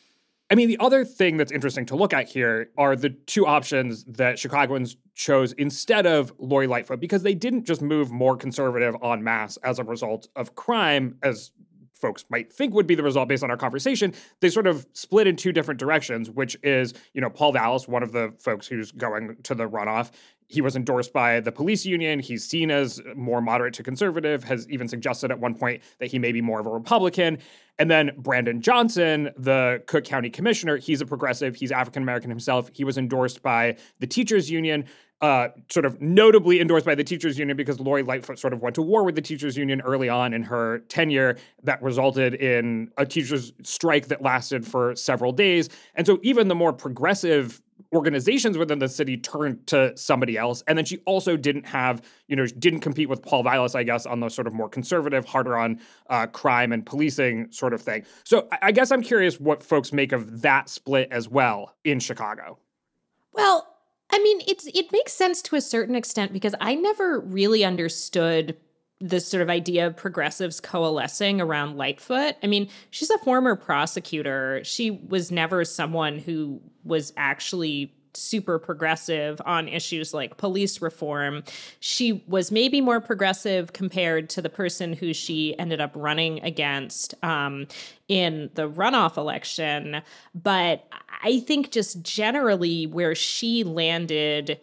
I mean, the other thing that's interesting to look at here are the two options that Chicagoans chose instead of Lori Lightfoot, because they didn't just move more conservative en masse as a result of crime, as folks might think would be the result based on our conversation. They sort of split in two different directions, which is, you know, Paul Vallas, one of the folks who's going to the runoff. He was endorsed by the police union. He's seen as more moderate to conservative, has even suggested at one point that he may be more of a Republican. And then Brandon Johnson, the Cook County commissioner, he's a progressive. He's African-American himself. He was endorsed by the teachers union, uh, sort of notably endorsed by the teachers union because Lori Lightfoot sort of went to war with the teachers union early on in her tenure. That resulted in a teachers strike that lasted for several days. And so even the more progressive organizations within the city turned to somebody else. And then she also didn't have, you know, didn't compete with Paul Vallas, I guess, on the sort of more conservative, harder on uh, crime and policing sort of thing. So I guess I'm curious what folks make of that split as well in Chicago. Well, I mean, it's it makes sense to a certain extent, because I never really understood this sort of idea of progressives coalescing around Lightfoot. I mean, she's a former prosecutor. She was never someone who was actually super progressive on issues like police reform. She was maybe more progressive compared to the person who she ended up running against um, in the runoff election. But I think just generally where she landed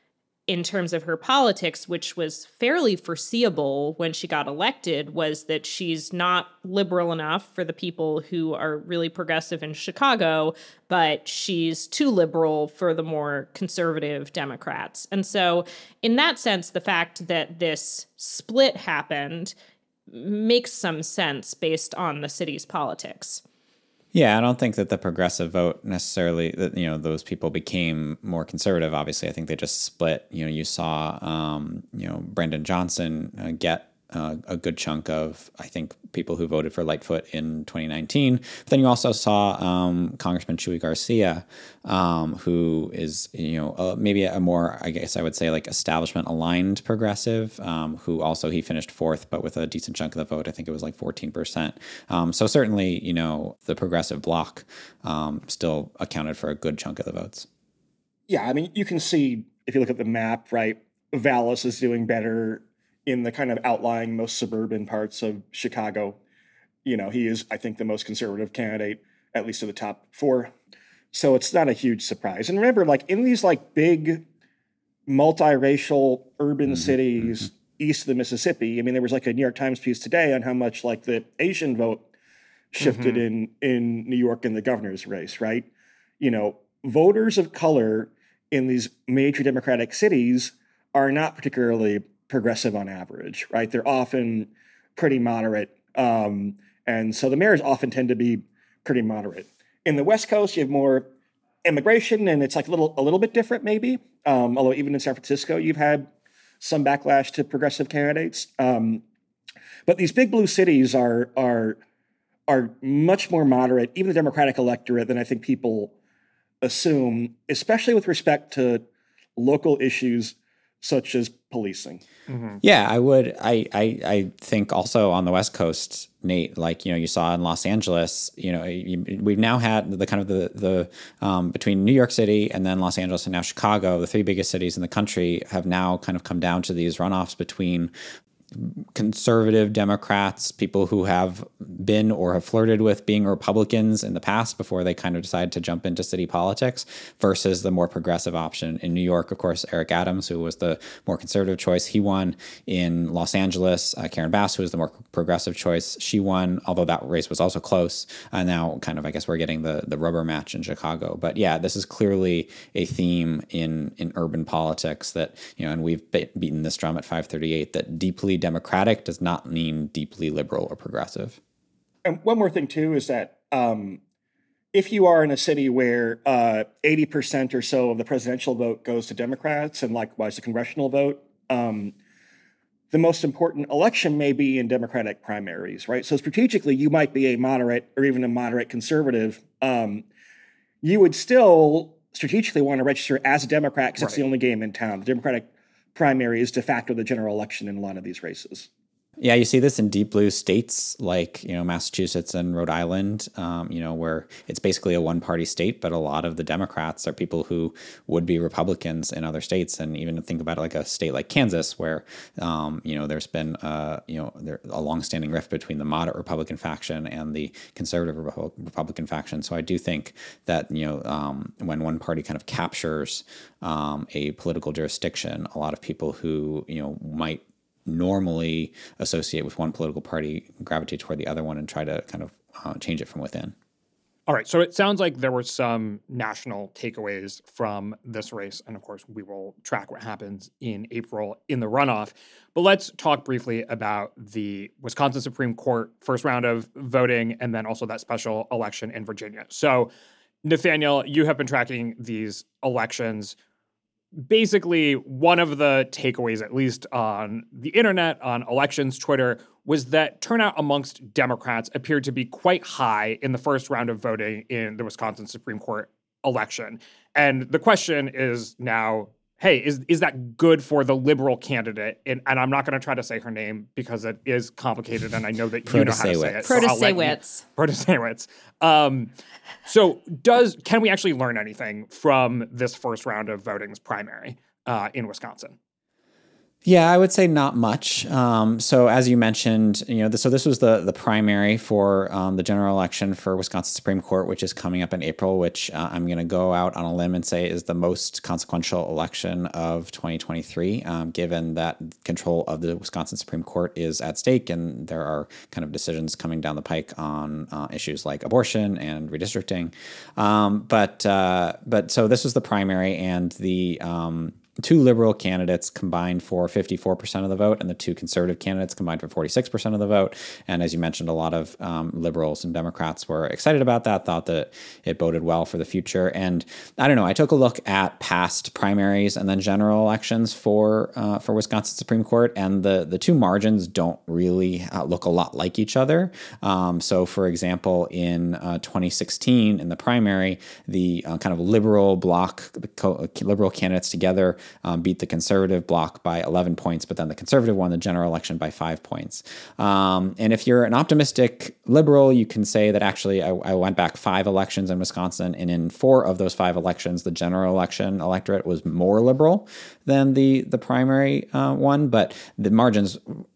in terms of her politics, which was fairly foreseeable when she got elected, was that she's not liberal enough for the people who are really progressive in Chicago, but she's too liberal for the more conservative Democrats. And so in that sense, the fact that this split happened makes some sense based on the city's politics. Yeah, I don't think that the progressive vote necessarily, that, you know, those people became more conservative. Obviously, I think they just split. You know, you saw, um, you know, Brandon Johnson uh, get uh, a good chunk of, I think, people who voted for Lightfoot in twenty nineteen. But then you also saw um, Congressman Chuy Garcia, um, who is, you know, uh, maybe a more, I guess I would say, like establishment-aligned progressive, um, who also, he finished fourth, but with a decent chunk of the vote. I think it was like fourteen percent. Um, so certainly, you know, the progressive bloc um, still accounted for a good chunk of the votes. Yeah, I mean, you can see, if you look at the map, right, Vallas is doing better in the kind of outlying, most suburban parts of Chicago. You know, he is, I think, the most conservative candidate at least to the top four. So it's not a huge surprise. And remember, like in these like big multiracial urban mm-hmm. cities mm-hmm. east of the Mississippi, I mean, there was like a New York Times piece today on how much like the Asian vote shifted mm-hmm. in, in New York in the governor's race, right? You know, voters of color in these major Democratic cities are not particularly progressive on average, right? They're often pretty moderate. Um, and so the mayors often tend to be pretty moderate. In the West Coast, you have more immigration, and it's like a little a little bit different maybe. Um, although even in San Francisco, you've had some backlash to progressive candidates. Um, but these big blue cities are are are much more moderate, even the Democratic electorate, than I think people assume, especially with respect to local issues such as policing. Mm-hmm. Yeah, I would. I, I I think also on the West Coast, Nate, like, you know, you saw in Los Angeles, you know, you, we've now had the kind of the, the um, between New York City and then Los Angeles and now Chicago, the three biggest cities in the country have now kind of come down to these runoffs between conservative Democrats, people who have been or have flirted with being Republicans in the past before they kind of decided to jump into city politics, versus the more progressive option. In New York, of course, Eric Adams, who was the more conservative choice, he won. In Los Angeles, uh, Karen Bass, who was the more progressive choice, she won, although that race was also close. And uh, now kind of, I guess we're getting the, the rubber match in Chicago. But yeah, this is clearly a theme in, in urban politics that, you know, and we've be- beaten this drum at five thirty-eight, that deeply Democratic does not mean deeply liberal or progressive. And one more thing, too, is that um, if you are in a city where uh, eighty percent or so of the presidential vote goes to Democrats and likewise the congressional vote, um, the most important election may be in Democratic primaries, right? So strategically, you might be a moderate or even a moderate conservative. Um, you would still strategically want to register as a Democrat because right. It's the only game in town. The Democratic primary is de facto the general election in a lot of these races. Yeah, you see this in deep blue states like, you know, Massachusetts and Rhode Island, um, you know, where it's basically a one-party state, but a lot of the Democrats are people who would be Republicans in other states. And even think about it like a state like Kansas, where, um, you know, there's been, uh, you know, there, a longstanding rift between the moderate Republican faction and the conservative Repu- Republican faction. So I do think that, you know, um, when one party kind of captures um, a political jurisdiction, a lot of people who, you know, might normally associate with one political party gravitate toward the other one and try to kind of uh, change it from within. All right. So it sounds like there were some national takeaways from this race. And of course, we will track what happens in April in the runoff. But let's talk briefly about the Wisconsin Supreme Court first round of voting and then also that special election in Virginia. So, Nathaniel, you have been tracking these elections. Basically, one of the takeaways, at least on the internet, on elections Twitter, was that turnout amongst Democrats appeared to be quite high in the first round of voting in the Wisconsin Supreme Court election. And the question is now, hey, is is that good for the liberal candidate? And, and I'm not going to try to say her name because it is complicated, and I know that you know how to say it. Protasiewicz. Protasiewicz. Um, so does can we actually learn anything from this first round of voting's primary uh, in Wisconsin? Yeah, I would say not much. Um, so as you mentioned, you know, the, so this was the the primary for um, the general election for Wisconsin Supreme Court, which is coming up in April, which uh, I'm going to go out on a limb and say is the most consequential election of twenty twenty-three, um, given that control of the Wisconsin Supreme Court is at stake, and there are kind of decisions coming down the pike on uh, issues like abortion and redistricting. Um, but uh, but so this was the primary, and the um, two liberal candidates combined for fifty-four percent of the vote, and the two conservative candidates combined for forty-six percent of the vote. And as you mentioned, a lot of um, liberals and Democrats were excited about that, thought that it boded well for the future. And I don't know, I took a look at past primaries and then general elections for uh, for Wisconsin Supreme Court, and the, the two margins don't really uh, look a lot like each other. Um, so, for example, in uh, twenty sixteen, in the primary, the uh, kind of liberal bloc, the co- liberal candidates together Um, beat the conservative bloc by eleven points, but then the conservative won the general election by five points. Um, and if you're an optimistic liberal, you can say that actually I, I went back five elections in Wisconsin, and in four of those five elections, the general election electorate was more liberal than the the primary uh, one, but the margins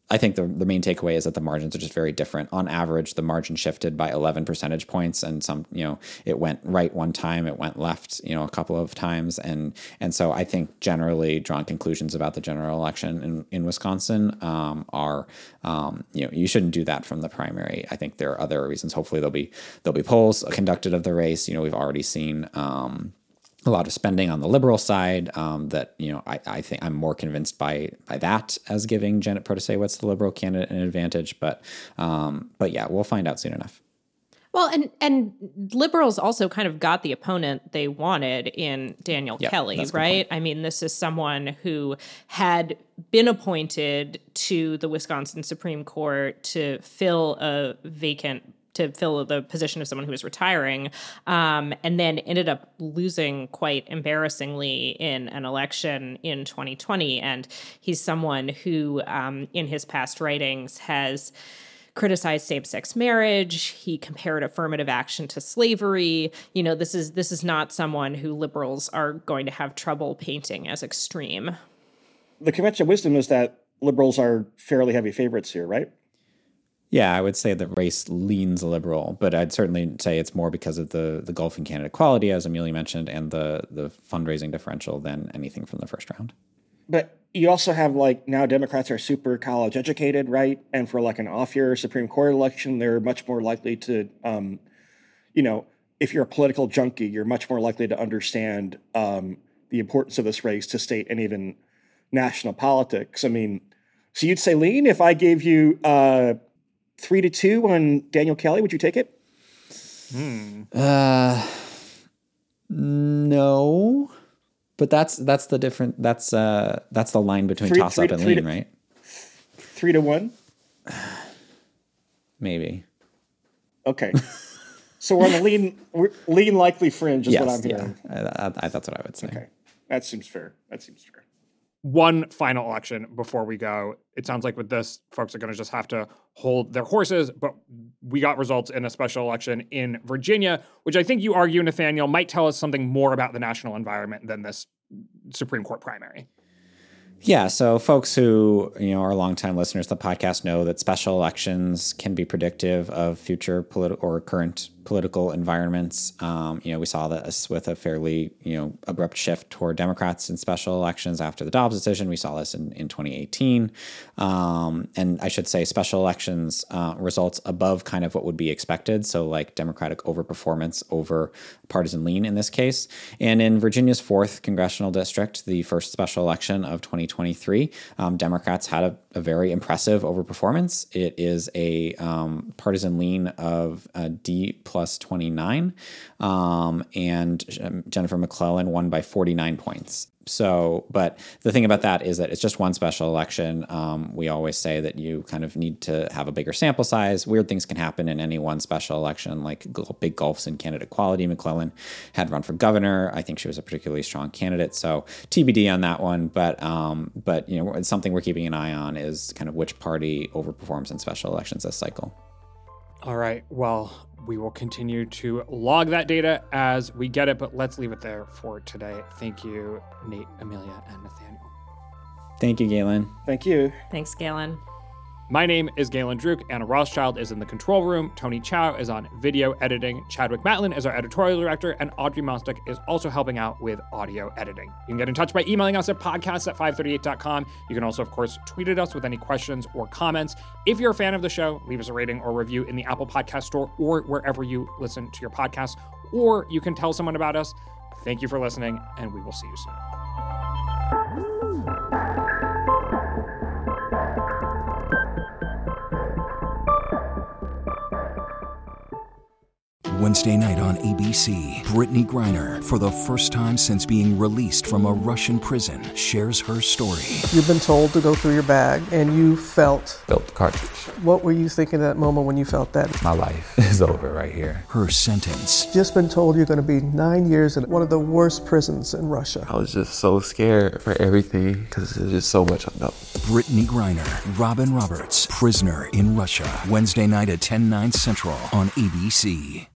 I think the, the main takeaway is that the margins are just very different. On average, the margin shifted by eleven percentage points, and some, you know, it went right one time, it went left, you know, a couple of times. And and so I think generally drawing conclusions about the general election in, in Wisconsin um, are, um, you know, you shouldn't do that from the primary. I think there are other reasons. Hopefully there'll be there'll be polls conducted of the race. You know, we've already seen um, a lot of spending on the liberal side um, that, you know, I, I think I'm more convinced by by that as giving Janet Protasiewicz, the liberal candidate, an advantage. But um, but yeah, we'll find out soon enough. Well, and and liberals also kind of got the opponent they wanted in Daniel Yep, Kelly, that's a good right? point. I mean, this is someone who had been appointed to the Wisconsin Supreme Court to fill a vacant to fill the position of someone who was retiring, um, and then ended up losing quite embarrassingly in an election in twenty twenty. And he's someone who, um, in his past writings, has criticized same-sex marriage. He compared affirmative action to slavery. You know, this is this is not someone who liberals are going to have trouble painting as extreme. The convention of wisdom is that liberals are fairly heavy favorites here, right? Yeah, I would say the race leans liberal, but I'd certainly say it's more because of the the golfing candidate quality, as Amelia mentioned, and the the fundraising differential than anything from the first round. But you also have, like, now Democrats are super college educated, right? And for like an off year Supreme Court election, they're much more likely to, um, you know, if you're a political junkie, you're much more likely to understand um, the importance of this race to state and even national politics. I mean, so you'd say lean if I gave you uh, three to two on Daniel Kelly, would you take it? Hmm. Uh, no. But that's that's the different that's uh that's the line between Three- toss three up to- and three lean, to- right? Three to one? Maybe. Okay. So we're on the lean, we're lean likely fringe is yes, what I'm yeah. hearing. I, I, I, that's what I would say. Okay. That seems fair. That seems fair. One final election before we go. It sounds like with this, folks are going to just have to hold their horses, but we got results in a special election in Virginia, which I think you argue, Nathaniel, might tell us something more about the national environment than this Supreme Court primary. Yeah, so folks who, you know, are longtime listeners to the podcast know that special elections can be predictive of future political or current political environments. Um, you know, we saw this with a fairly, you know, abrupt shift toward Democrats in special elections after the Dobbs decision. We saw this in, in twenty eighteen. Um, and I should say special elections uh, results above kind of what would be expected. So like Democratic overperformance over partisan lean in this case. And in Virginia's fourth congressional district, the first special election of twenty twenty-three, um, Democrats had a, a very impressive overperformance. It is a um, partisan lean of uh, D plus twenty-nine, um, and Jennifer McClellan won by forty-nine points. So, but the thing about that is that it's just one special election. Um, we always say that you kind of need to have a bigger sample size. Weird things can happen in any one special election, like big gulfs in candidate quality. McClellan had run for governor. I think she was a particularly strong candidate. So T B D on that one. But, um, but you know, it's something we're keeping an eye on is kind of which party overperforms in special elections this cycle. All right. Well, we will continue to log that data as we get it, but let's leave it there for today. Thank you, Nate, Amelia, and Nathaniel. Thank you, Galen. Thank you. Thanks, Galen. My name is Galen Druk. Anna Rothschild is in the control room. Tony Chow is on video editing. Chadwick Matlin is our editorial director. And Audrey Mostick is also helping out with audio editing. You can get in touch by emailing us at podcasts at five thirty-eight dot com. You can also, of course, tweet at us with any questions or comments. If you're a fan of the show, leave us a rating or review in the Apple Podcast Store or wherever you listen to your podcasts. Or you can tell someone about us. Thank you for listening, and we will see you soon. Wednesday night on A B C, Brittany Griner, for the first time since being released from a Russian prison, shares her story. You've been told to go through your bag, and you felt... Felt the cartridge. What were you thinking at that moment when you felt that? My life is over right here. Her sentence. Just been told you're going to be nine years in one of the worst prisons in Russia. I was just so scared for everything because there's just so much unknown. Brittany Griner, Robin Roberts, Prisoner in Russia. Wednesday night at ten, nine central on A B C.